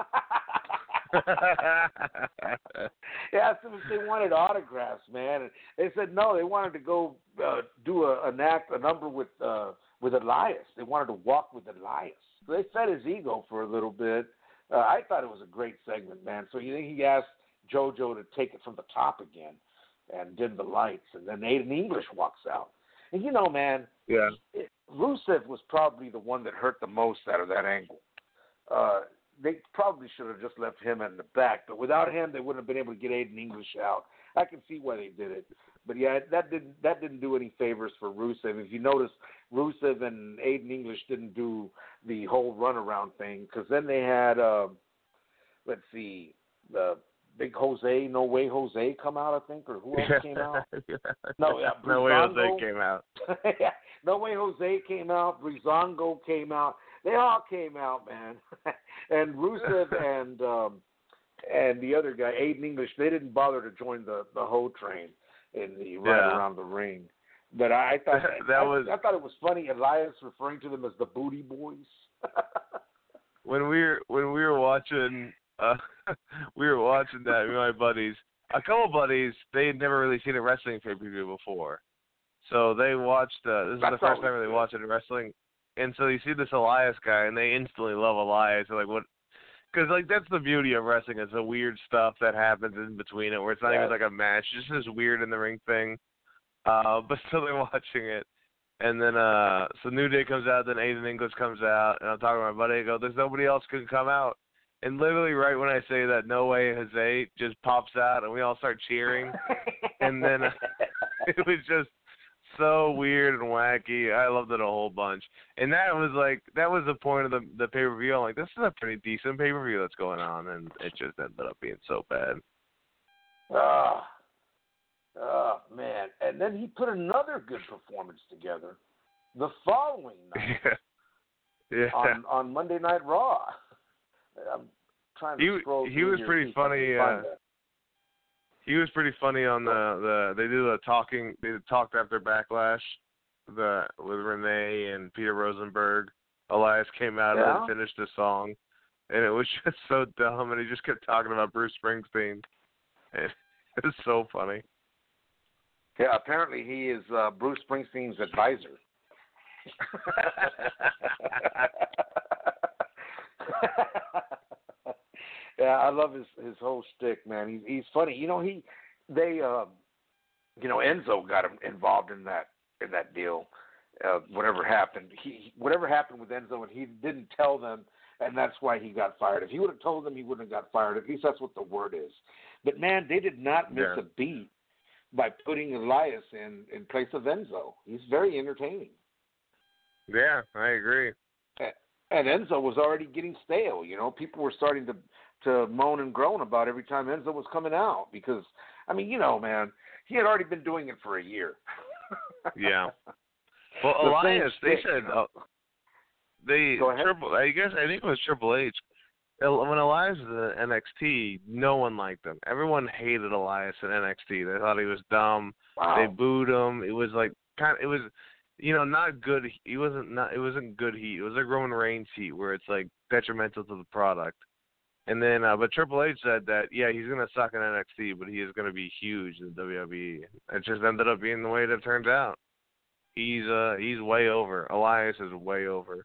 He asked them if they wanted autographs, man. And they said no. They wanted to go do a number with Elias. They wanted to walk with Elias. So they fed his ego for a little bit. I thought it was a great segment, man. So he asked JoJo to take it from the top again and dim the lights, and then Aiden English walks out. And man, Rusev was probably the one that hurt the most out of that angle. They probably should have just left him in the back, but without him, they wouldn't have been able to get Aiden English out. I can see why they did it, but that didn't do any favors for Rusev. If you notice, Rusev and Aiden English didn't do the whole runaround thing, because then they had, the Big Jose, No Way Jose come out, I think, or who else came out? No Way Jose came out. No Way Jose came out. Breezango came out. They all came out, man. And Rusev and the other guy, Aiden English, they didn't bother to join the Ho train in the ride around the ring. But I thought I thought it was funny. Elias referring to them as the Booty Boys. when we were watching. We were watching that with my buddies. A couple buddies, they had never really seen a wrestling pay-per-view before. So they watched, this is the first time they watched it in wrestling. And so you see this Elias guy, and they instantly love Elias. They're like, what? Because, that's the beauty of wrestling, is the weird stuff that happens in between it, where it's not even like a match, just this weird in the ring thing. But so they're watching it. And then, so New Day comes out, then Aiden English comes out, and I'm talking to my buddy, I go, there's nobody else can come out. And literally right when I say that, No Way Jose just pops out, and we all start cheering. And then it was just so weird and wacky. I loved it a whole bunch. And that was the point of the pay-per-view. I'm like, this is a pretty decent pay-per-view that's going on, and it just ended up being so bad. Oh, man. And then he put another good performance together the following night on Monday Night Raw. I'm trying to scroll through. He was pretty funny. He was pretty funny on they do the talking. They talked after Backlash, with Renee and Peter Rosenberg. Elias came out and finished the song, and it was just so dumb. And he just kept talking about Bruce Springsteen. It was so funny. Yeah, apparently he is Bruce Springsteen's advisor. Yeah, I love his whole shtick, man. He's funny. Enzo got him involved in that deal. Whatever happened, whatever happened with Enzo, and he didn't tell them, and that's why he got fired. If he would have told them, he wouldn't have got fired. At least that's what the word is. But man, they did not miss a beat by putting Elias in place of Enzo. He's very entertaining. Yeah, I agree. And Enzo was already getting stale. People were starting to moan and groan about every time Enzo was coming out because, man, he had already been doing it for a year. Yeah. Well, Elias, they said Go ahead. I think it was Triple H. When Elias was in NXT, no one liked him. Everyone hated Elias in NXT. They thought he was dumb. Wow. They booed him. It was not good. It wasn't good heat. It was like Roman Reigns heat, where it's detrimental to the product. And then, but Triple H said that he's gonna suck in NXT, but he is gonna be huge in WWE. It just ended up being the way that it turns out. He's way over. Elias is way over.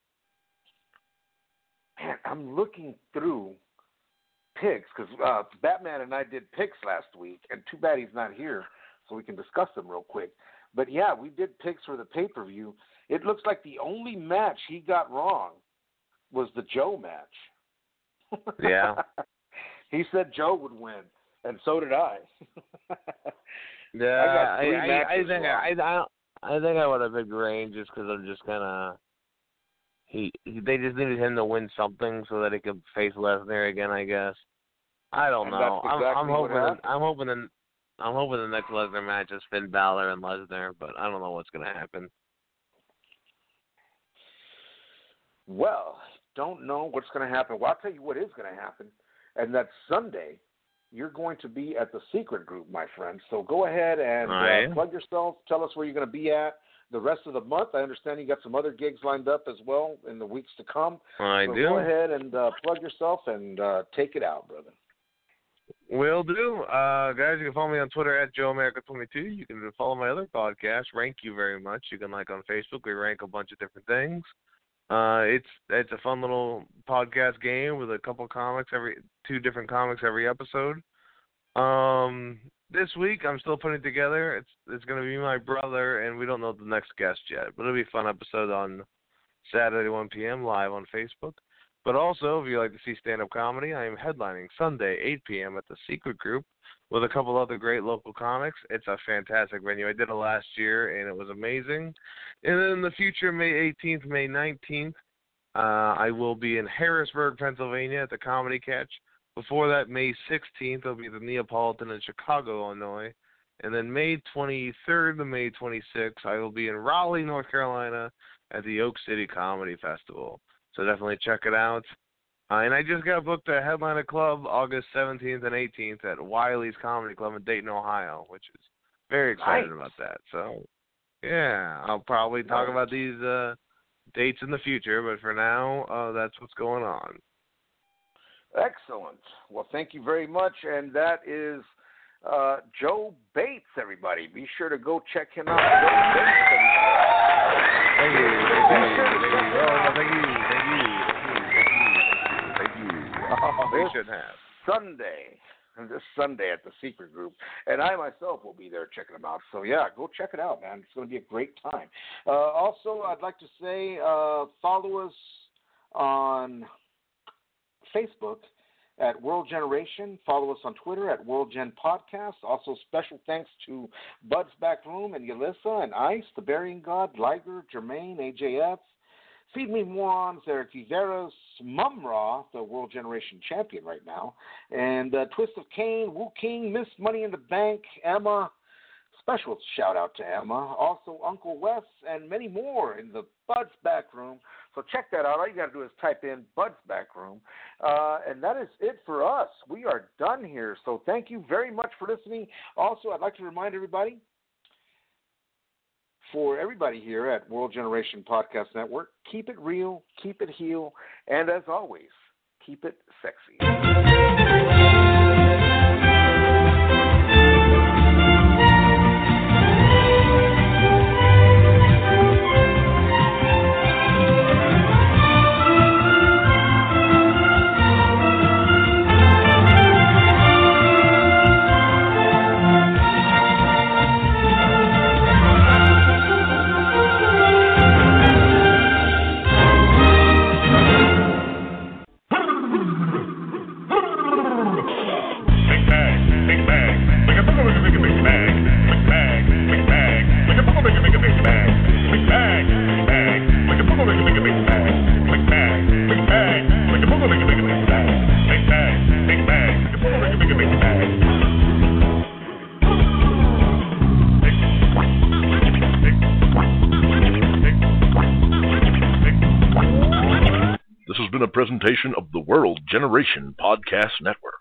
Man, I'm looking through picks because Batman and I did picks last week, and too bad he's not here, so we can discuss them real quick. But yeah, we did picks for the pay-per-view. It looks like the only match he got wrong was the Joe match. Yeah. He said Joe would win, and so did I. Yeah, I think I would have picked Reigns just because I'm just kind of. They just needed him to win something so that he could face Lesnar again, I guess. I don't know. I'm hoping the next Lesnar match is Finn Balor and Lesnar, but I don't know what's going to happen. Well, don't know what's going to happen. Well, I'll tell you what is going to happen, and that's Sunday. You're going to be at the Secret Group, my friend. So go ahead and plug yourself. Tell us where you're going to be at the rest of the month. I understand you got some other gigs lined up as well in the weeks to come. I do. Go ahead and plug yourself and take it out, brother. Will do. Guys, you can follow me on Twitter at JoeAmerica22. You can follow my other podcast, Rank You Very Much. You can like on Facebook. We rank a bunch of different things. It's a fun little podcast game with a couple comics, two different comics every episode. This week I'm still putting it together. It's going to be my brother, and we don't know the next guest yet. But it'll be a fun episode on Saturday 1 p.m. live on Facebook. But also, if you like to see stand-up comedy, I am headlining Sunday 8 p.m. at the Secret Group with a couple other great local comics. It's a fantastic venue. I did it last year, and it was amazing. And then in the future, May 18th, May 19th, I will be in Harrisburg, Pennsylvania at the Comedy Catch. Before that, May 16th, I'll be at the Neapolitan in Chicago, Illinois. And then May 23rd to May 26th, I will be in Raleigh, North Carolina at the Oak City Comedy Festival. So definitely check it out. And I just got booked at Headliner Club August 17th and 18th at Wiley's Comedy Club in Dayton, Ohio, which is very excited about that. So, yeah, I'll probably talk about these dates in the future, but for now, that's what's going on. Excellent. Well, thank you very much. And that is Joe Bates, everybody. Be sure to go check him out. Thank you. They should have. This Sunday at the Secret Group. And I myself will be there checking them out. So, yeah, go check it out, man. It's going to be a great time. Also, I'd like to say follow us on Facebook at World Generation. Follow us on Twitter at World Gen Podcast. Also, special thanks to Bud's Backroom and Yalissa and Ice, the Burying God, Liger, Jermaine, AJF, Feed Me Morons, Eric Viveros, Mumra, the World Generation champion right now, and Twist of Cain, Wu King, Miss Money in the Bank, Emma. Special shout out to Emma. Also, Uncle Wes, and many more in the Bud's Backroom. So check that out. All you got to do is type in Bud's Backroom. And that is it for us. We are done here. So thank you very much for listening. Also, I'd like to remind everybody, for everybody here at World Generation Podcast Network, keep it real, keep it heel, and as always, keep it sexy. Presentation of the World Generation Podcast Network.